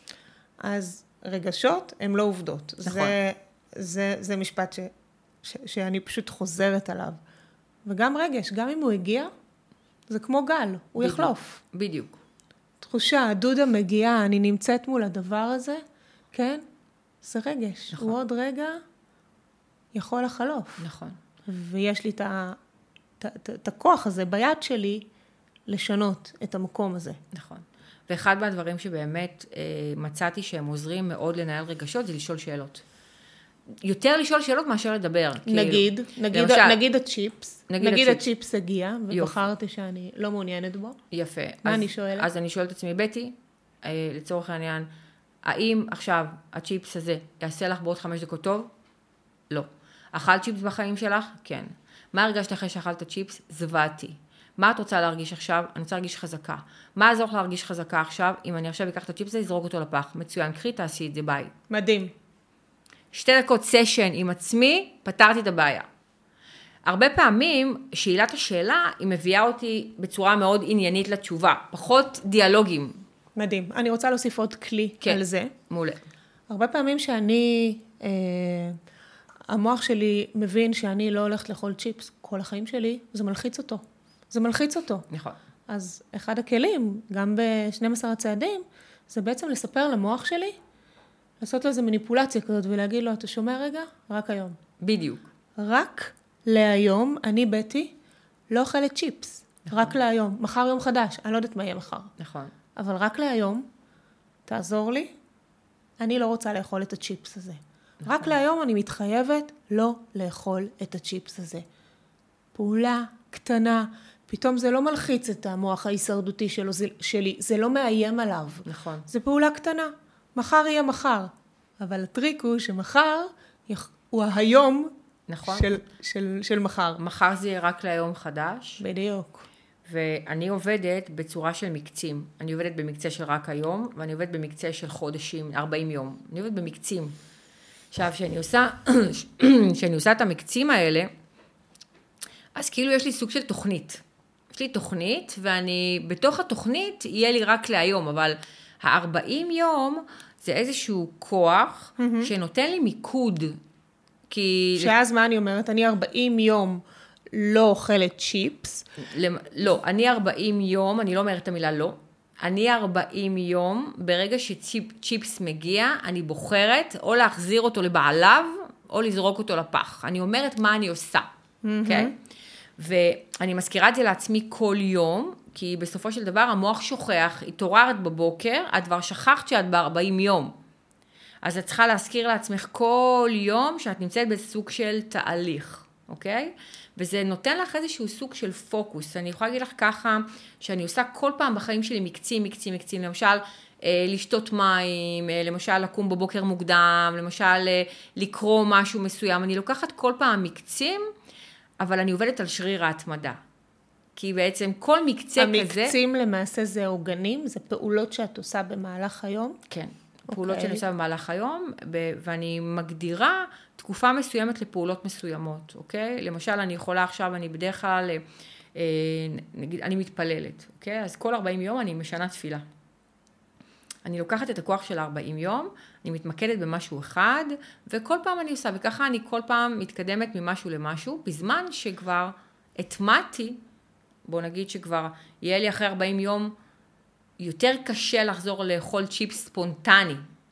אז רגשות הם לא עובדות. נכון. זה, זה, זה משפט ש, ש, שאני פשוט חוזרת עליו. וגם רגש, גם אם הוא הגיע, זה כמו גל, הוא בדיוק. יחלוף. בדיוק. תחושה, הדודה מגיעה, אני נמצאת מול הדבר הזה, כן? זה רגש. נכון. הוא עוד רגע יכול לחלוף. נכון. ויש לי את, ה, את, את, את הכוח הזה ביד שלי לשנות את המקום הזה. נכון. ואחד מהדברים שבאמת אה, מצאתי שהם עוזרים מאוד לנהל רגשות, זה לשאול שאלות. יותר לשאול שאלות מאשר לדבר. נגיד, כאילו, נגיד, למשל, נגיד הצ'יפס, נגיד, נגיד הצ'יפס. הצ'יפס הגיע, ובחרתי שאני לא מעוניינת בו. יפה. מה אז, אני שואלת? אז אני שואלת את עצמי, בטי, אה, לצורך העניין, האם עכשיו הצ'יפס הזה יעשה לך בעוד חמש דקות טוב? לא. אכלת צ'יפס בחיים שלך? כן. מה הרגשת אחרי שאכלת צ'יפס? זוועתי. מה את רוצה להרגיש עכשיו? אני רוצה להרגיש חזקה. מה יעזור לך להרגיש חזקה עכשיו? אם אני עכשיו אקח את הצ'יפס הזה, יזרוק אותו לפח. מצוין, קחי, תעשי את זה, ביי. מדהים. שתי דקות סשן עם עצמי, פתרתי את הבעיה. הרבה פעמים, שאלת השאלה, היא מביאה אותי בצורה מאוד עניינית לתשובה. פחות דיאלוגים. מדהים. אני רוצה להוסיף עוד כלי כן. על זה. מעולה. הרבה פעמים שאני, אה, המוח שלי מבין שאני לא הולכת לאכול צ'יפס כל החיים שלי, זה מלחיץ אותו. זה מלחיץ אותו. נכון. אז אחד הכלים, גם ב-שנים עשר הצעדים, זה בעצם לספר למוח שלי, לעשות לו איזו מניפולציה כזאת, ולהגיד לו, אתה שומע רגע? רק היום. בדיוק. רק להיום, אני בטי, לא אוכלת צ'יפס. נכון. רק להיום. מחר יום חדש, אני לא יודעת מה יהיה מחר. נכון. אבל רק להיום, תעזור לי, אני לא רוצה לאכול את הצ'יפס הזה. נכון. רק להיום אני מתחייבת לא לאכול את הצ'יפס הזה. פעולה קטנה, פתאום זה לא מלחיץ את המוח ההישרדותי שלו, זה, שלי, זה לא מאיים עליו. נכון. זה פעולה קטנה. מחר יהיה מחר. אבל הטריק הוא שמחר הוא היום נכון. של, של, של מחר. מחר זה יהיה רק להיום חדש. בדיוק. ואני עובדת בצורה של מקצים. אני עובדת במקצה של רק היום, ואני עובדת במקצה של חודשים, ארבעים יום. אני עובדת במקצים. עכשיו, כשאני עושה, כשאני עושה את המקצים האלה, אז כאילו יש לי סוג של תוכנית. יש לי תוכנית, ואני, בתוך התוכנית יהיה לי רק להיום, אבל ה-ארבעים יום זה איזשהו כוח mm-hmm. שנותן לי מיקוד. כי... שאז מה אני אומרת? אני ארבעים יום לא אוכלת צ'יפס. לא, אני ארבעים יום, אני לא אומרת את המילה לא, אני ארבעים יום, ברגע שצ'יפס מגיע, אני בוחרת או להחזיר אותו לבעליו, או לזרוק אותו לפח. אני אומרת מה אני עושה, אוקיי? ואני מזכירה את זה לעצמי כל יום, כי בסופו של דבר המוח שוכח, התעוררת בבוקר, את כבר שכחת שאת ב-ארבעים יום. אז את צריכה להזכיר לעצמך כל יום שאת נמצאת בסוג של תהליך, אוקיי? וזה נותן לך איזשהו סוג של פוקוס. אני יכולה להגיד לך ככה, שאני עושה כל פעם בחיים שלי מקצים, מקצים, מקצים. למשל, לשתות מים, למשל, לקום בבוקר מוקדם, למשל, לקרוא משהו מסוים. אני לוקחת כל פעם מקצים, אבל אני עובדת על שריר ההתמדה. כי בעצם כל מקצה כזה... המקצים למעשה זה עוגנים, זה פעולות שאת עושה במהלך היום? כן, פעולות שאני עושה במהלך היום, ואני מגדירה תקופה מסוימת לפעולות מסוימות, אוקיי? למשל, אני יכולה עכשיו, אני בדרך כלל, נגיד, אני מתפללת, אוקיי? אז כל ארבעים יום אני משנה תפילה. אני לוקחת את הכוח של ארבעים יום, אני מתמקדת במשהו אחד, וכל פעם אני עושה, וככה אני כל פעם מתקדמת ממשהו למשהו, בזמן שכבר התמדתי, בוא נגיד שכבר יהיה לי אחרי ארבעים יום, יותר קשה לחזור לאכול צ'יפס ספונטני.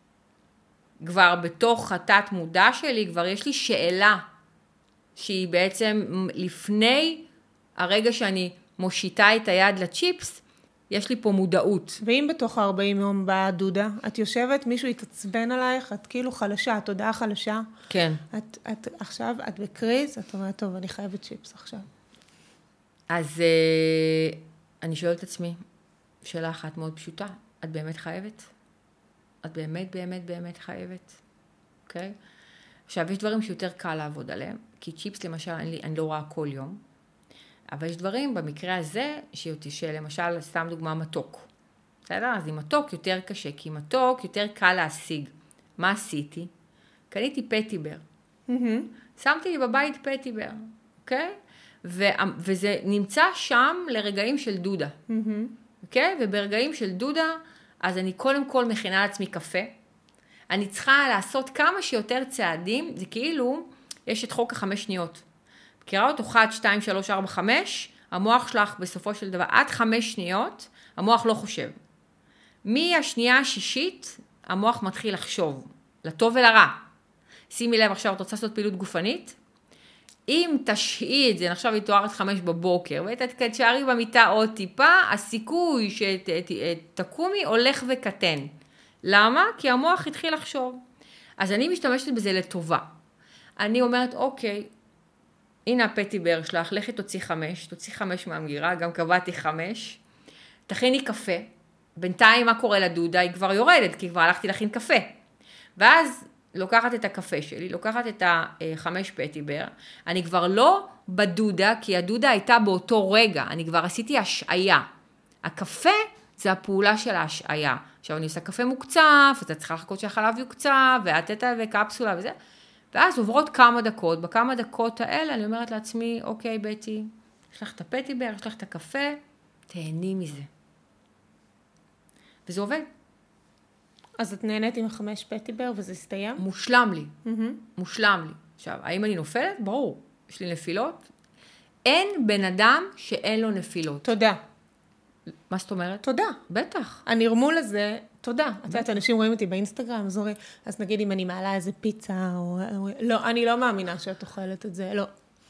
כבר בתוך התת מודע שלי, כבר יש לי שאלה, שהיא בעצם לפני הרגע שאני מושיטה את היד לצ'יפס, יש לי פה מודעות. ואם בתוך ארבעים יום באה דודה, את יושבת, מישהו יתעצבן עלייך, את כאילו חלשה, את הודעה חלשה. כן. את, את עכשיו, את בקריז, את אומרת, טוב, אני חייבת צ'יפס עכשיו. אז uh, אני שואלת את עצמי, שאלה אחת מאוד פשוטה, את באמת חייבת? את באמת, באמת, באמת חייבת? אוקיי? Okay? עכשיו, יש דברים שיותר קל לעבוד עליהם, כי צ'יפס למשל, אני, אני לא רואה כל יום, אבל יש דברים במקרה הזה, שלמשל, סתם דוגמה מתוק. בסדר? אז עם מתוק יותר קשה, כי עם מתוק יותר קל להשיג. מה עשיתי? קניתי פטיבר. Mm-hmm. שמתי לי בבית פטיבר, אוקיי? ו- וזה נמצא שם לרגעים של דודה. Mm-hmm. אוקיי? וברגעים של דודה, אז אני קודם כל מכינה לעצמי קפה. אני צריכה לעשות כמה שיותר צעדים, זה כאילו, יש את חוק החמש שניות. מכירה אותו, אחת, שתיים, שלוש, ארבע, חמש, המוח שלך בסופו של דבר, עד חמש שניות, המוח לא חושב. מהשנייה השישית, המוח מתחיל לחשוב, לטוב ולרע. שימי לב עכשיו, את רוצה לעשות פעילות גופנית? אם תשעי את זה, נחשב יתואר את חמש בבוקר, ותתקשרי במיטה עוד טיפה, הסיכוי שתקומי הולך וקטן. למה? כי המוח התחיל לחשוב. אז אני משתמשת בזה לטובה. אני אומרת, אוקיי, הנה הפטיבר שלך, לכי תוציא חמש, תוציא חמש מהמגירה, גם קבעתי חמש, תכיני קפה, בינתיים מה קורה לדודה? היא כבר יורדת, כי כבר הלכתי להכין קפה. ואז לוקחת את הקפה שלי, לוקחת את החמש פטיבר, אני כבר לא בדודה, כי הדודה הייתה באותו רגע, אני כבר עשיתי השעיה. הקפה זה הפעולה של ההשעיה. עכשיו אני עושה קפה מוקצף, אתה צריכה לחכות שהחלב יוקצף, והטטה וקפסולה וזה. ואז עוברות כמה דקות, בכמה דקות האלה אני אומרת לעצמי, אוקיי בטי, יש לך את הפטיבר, יש לך את הקפה, תהני מזה. וזה עובד. אז את נהנית עם חמש פטיבר וזה הסתיים? מושלם לי, mm-hmm. מושלם לי. עכשיו, האם אני נופלת? ברור, יש לי נפילות. אין בן אדם שאין לו נפילות. תודה. מה זאת אומרת? תודה. בטח. הנרמול הזה, תודה. את יודעת, אנשים רואים אותי באינסטגרם, אז, אז נגיד אם אני מעלה איזה פיצה, או, או, לא, אני לא מאמינה שאת אוכלת את זה, לא.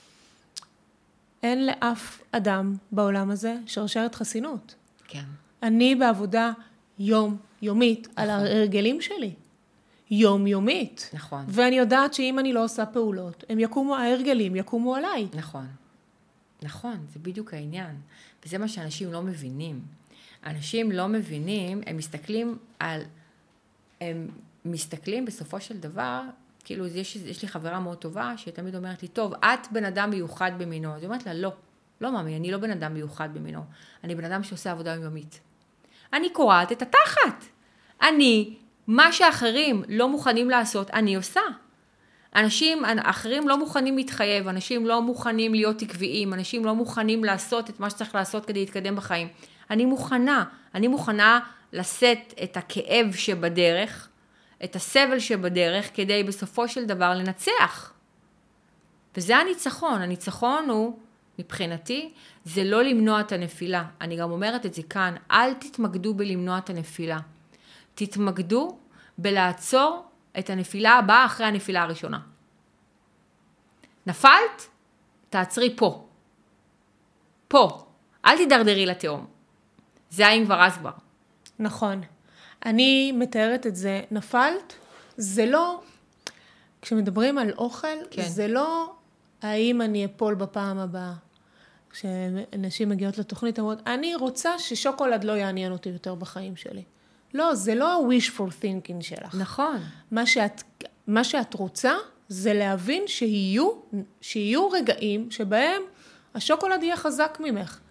אין לאף אדם בעולם הזה שרשרת חסינות. כן. אני בעבודה יום, יומית, נכון. על הרגלים שלי. יום יומית. נכון. ואני יודעת שאם אני לא עושה פעולות, הם יקומו, ההרגלים יקומו עליי. נכון. נכון, זה בדיוק העניין. וזה מה שאנשים לא מבינים. אנשים לא מבינים, הם מסתכלים על, הם מסתכלים בסופו של דבר, כאילו יש, יש לי חברה מאוד טובה, שתמיד אומרת לי, טוב, את בן אדם מיוחד במינו. אז היא אומרת לה, לא, לא מאמי, אני לא בן אדם מיוחד במינו. אני בן אדם שעושה עבודה יומית. אני קוראת את התחת. אני, מה שאחרים לא מוכנים לעשות, אני עושה. אנשים אחרים לא מוכנים להתחייב, אנשים לא מוכנים להיות עקביים, אנשים לא מוכנים לעשות את מה שצריך לעשות כדי להתקדם בחיים. אני מוכנה, אני מוכנה לשאת את הכאב שבדרך, את הסבל שבדרך, כדי בסופו של דבר לנצח. וזה הניצחון. הניצחון הוא, מבחינתי, זה לא למנוע את הנפילה. אני גם אומרת את זה כאן, אל תתמקדו בלמנוע את הנפילה. תתמקדו בלעצור את הנפילה הבאה אחרי הנפילה הראשונה. נפלת? תעצרי פה. פה. אל תדרדרי לתהום. זה האם כבר אז כבר. נכון. אני מתארת את זה, נפלת, זה לא, כשמדברים על אוכל, כן. זה לא האם אני אפול בפעם הבאה. כשנשים מגיעות לתוכנית, אמרות, אני רוצה ששוקולד לא יעניין אותי יותר בחיים שלי. לא, זה לא ה-wishful thinking שלך. נכון. מה שאת, מה שאת רוצה, זה להבין שיהיו, שיהיו רגעים שבהם השוקולד יהיה חזק ממך.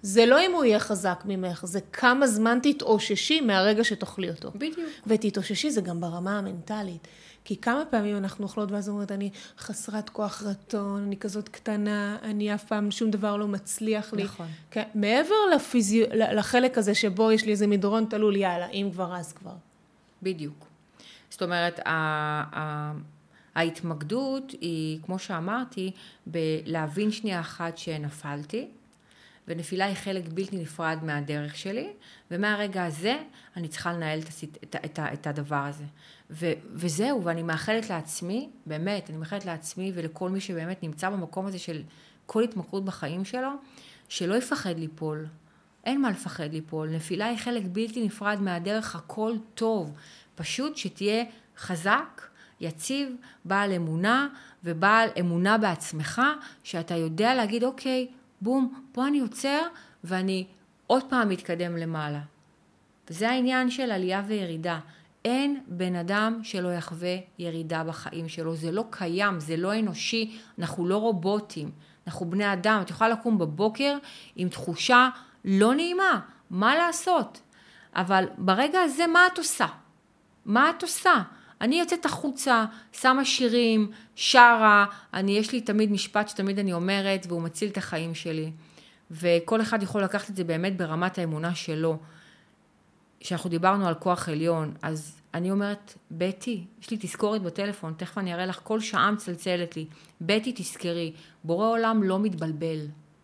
זה לא אם הוא יהיה חזק ממך, זה כמה זמן תתאוששי מהרגע שתאכלי אותו. בדיוק. ותתאוששי זה גם ברמה המנטלית. כי כמה פעמים אנחנו אוכלות ואז אומרת, אני חסרת כוח רטון, אני כזאת קטנה, אני אף פעם שום דבר לא מצליח לי. נכון. כן, מעבר לפיזי... לחלק הזה שבו יש לי איזה מדרון תלול, יאללה, אם כבר אז כבר. בדיוק. זאת אומרת, ה... ה... ההתמקדות היא, כמו שאמרתי, בלהבין שנייה אחת שנפלתי, ונפילה היא חלק בלתי נפרד מהדרך שלי, ומהרגע הזה אני צריכה לנהל את, את, את, את הדבר הזה. ו, וזהו, ואני מאחלת לעצמי, באמת, אני מאחלת לעצמי ולכל מי שבאמת נמצא במקום הזה של כל התמכרות בחיים שלו, שלא יפחד ליפול. אין מה לפחד ליפול. נפילה היא חלק בלתי נפרד מהדרך, הכל טוב. פשוט שתהיה חזק, יציב, בעל אמונה, ובעל אמונה בעצמך, שאתה יודע להגיד, אוקיי, בום, פה אני יוצר, ואני עוד פעם מתקדם למעלה. וזה העניין של עלייה וירידה. אין בן אדם שלא יחווה ירידה בחיים שלו. זה לא קיים, זה לא אנושי, אנחנו לא רובוטים. אנחנו בני אדם. את יכולה לקום בבוקר עם תחושה לא נעימה. מה לעשות? אבל ברגע הזה, מה את עושה? מה את עושה? אני יוצאת החוצה, שמה שירים, שרה, אני, יש לי תמיד משפט שתמיד אני אומרת, והוא מציל את החיים שלי. וכל אחד יכול לקחת את זה באמת ברמת האמונה שלו. שאנחנו דיברנו על כוח עליון, אז אני אומרת, בטי, יש לי תזכורת בטלפון, תכף אני אראה לך, כל שעה מצלצלת לי, בטי תזכרי, בורא עולם לא מתבלבל.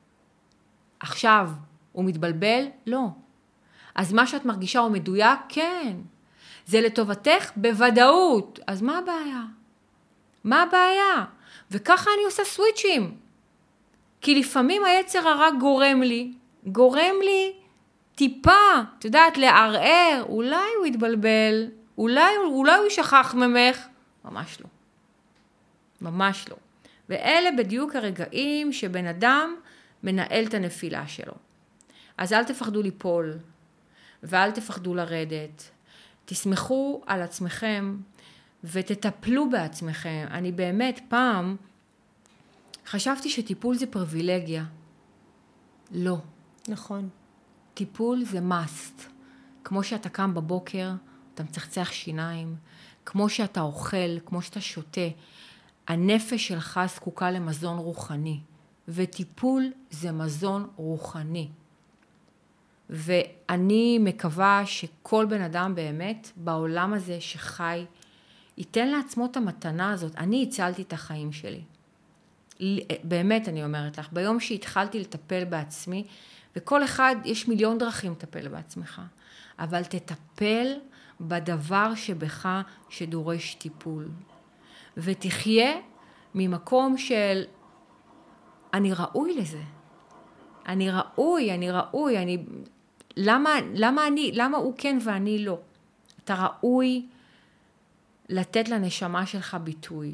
עכשיו, הוא מתבלבל? לא. אז מה שאת מרגישה הוא מדויק? כן. זה לטובתך בוודאות. אז מה הבעיה? מה הבעיה? וככה אני עושה סוויצ'ים. כי לפעמים היצר הרע גורם לי, גורם לי טיפה, את יודעת, לערער, אולי הוא יתבלבל, אולי, אולי הוא ישכח ממך. ממש לא. ממש לא. ואלה בדיוק הרגעים שבן אדם מנהל את הנפילה שלו. אז אל תפחדו ליפול, ואל תפחדו לרדת. תסמכו על עצמכם ותטפלו בעצמכם. אני באמת פעם חשבתי שטיפול זה פריבילגיה. לא. נכון. טיפול זה must. כמו שאתה קם בבוקר, אתה מצחצח שיניים, כמו שאתה אוכל, כמו שאתה שותה, הנפש שלך זקוקה למזון רוחני, וטיפול זה מזון רוחני. ואני מקווה שכל בן אדם באמת בעולם הזה שחי, ייתן לעצמו את המתנה הזאת. אני הצלתי את החיים שלי. באמת אני אומרת לך, ביום שהתחלתי לטפל בעצמי, וכל אחד יש מיליון דרכים לטפל בעצמך, אבל תטפל בדבר שבך שדורש טיפול. ותחיה ממקום של אני ראוי לזה. אני ראוי, אני ראוי, אני למה למה אני למה הוא כן ואני לא? אתה ראוי לתת לנשמה שלך ביטוי.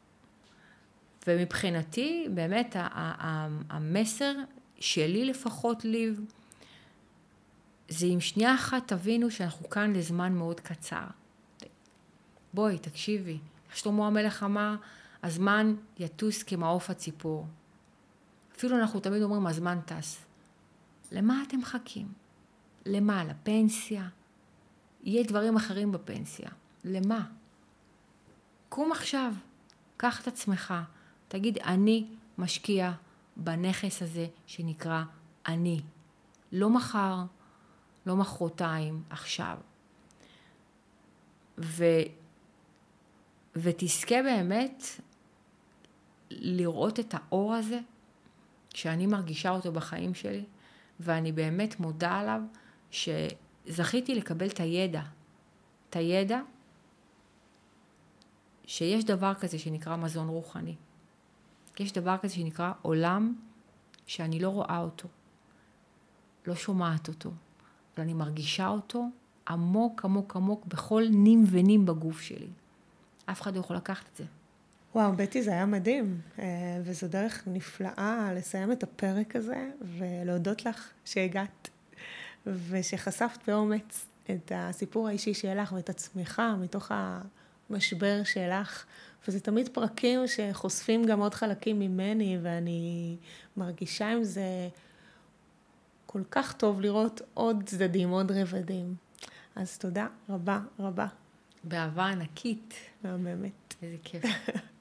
ומבחינתי באמת המסר שלי לפחות ליב, זה עם שנייה אחת תבינו שאנחנו כאן לזמן מאוד קצר. בואי, תקשיבי. שלמה המלך אמר, הזמן יטוס כמעוף הציפור. אפילו אנחנו תמיד אומרים, הזמן טס. למה אתם מחכים? למה? לפנסיה? יהיה דברים אחרים בפנסיה. למה? קום עכשיו, קח את עצמך, תגיד, אני משקיע בנכס הזה שנקרא אני. לא מחר, לא מחרתיים, עכשיו. ו... ותזכה באמת לראות את האור הזה, שאני מרגישה אותו בחיים שלי, ואני באמת מודה עליו שזכיתי לקבל את הידע, את הידע שיש דבר כזה שנקרא מזון רוחני. יש דבר כזה שנקרא עולם שאני לא רואה אותו, לא שומעת אותו, אבל אני מרגישה אותו עמוק, עמוק, עמוק בכל נים ונים בגוף שלי. אף אחד לא יכול לקחת את זה. וואו, בטי, זה היה מדהים, וזו דרך נפלאה לסיים את הפרק הזה, ולהודות לך שהגעת, ושחשפת באומץ את הסיפור האישי שלך ואת עצמך מתוך המשבר שלך, וזה תמיד פרקים שחושפים גם עוד חלקים ממני, ואני מרגישה עם זה כל כך טוב לראות עוד צדדים, עוד רבדים. אז תודה רבה רבה. באהבה ענקית. מהממת. איזה כיף.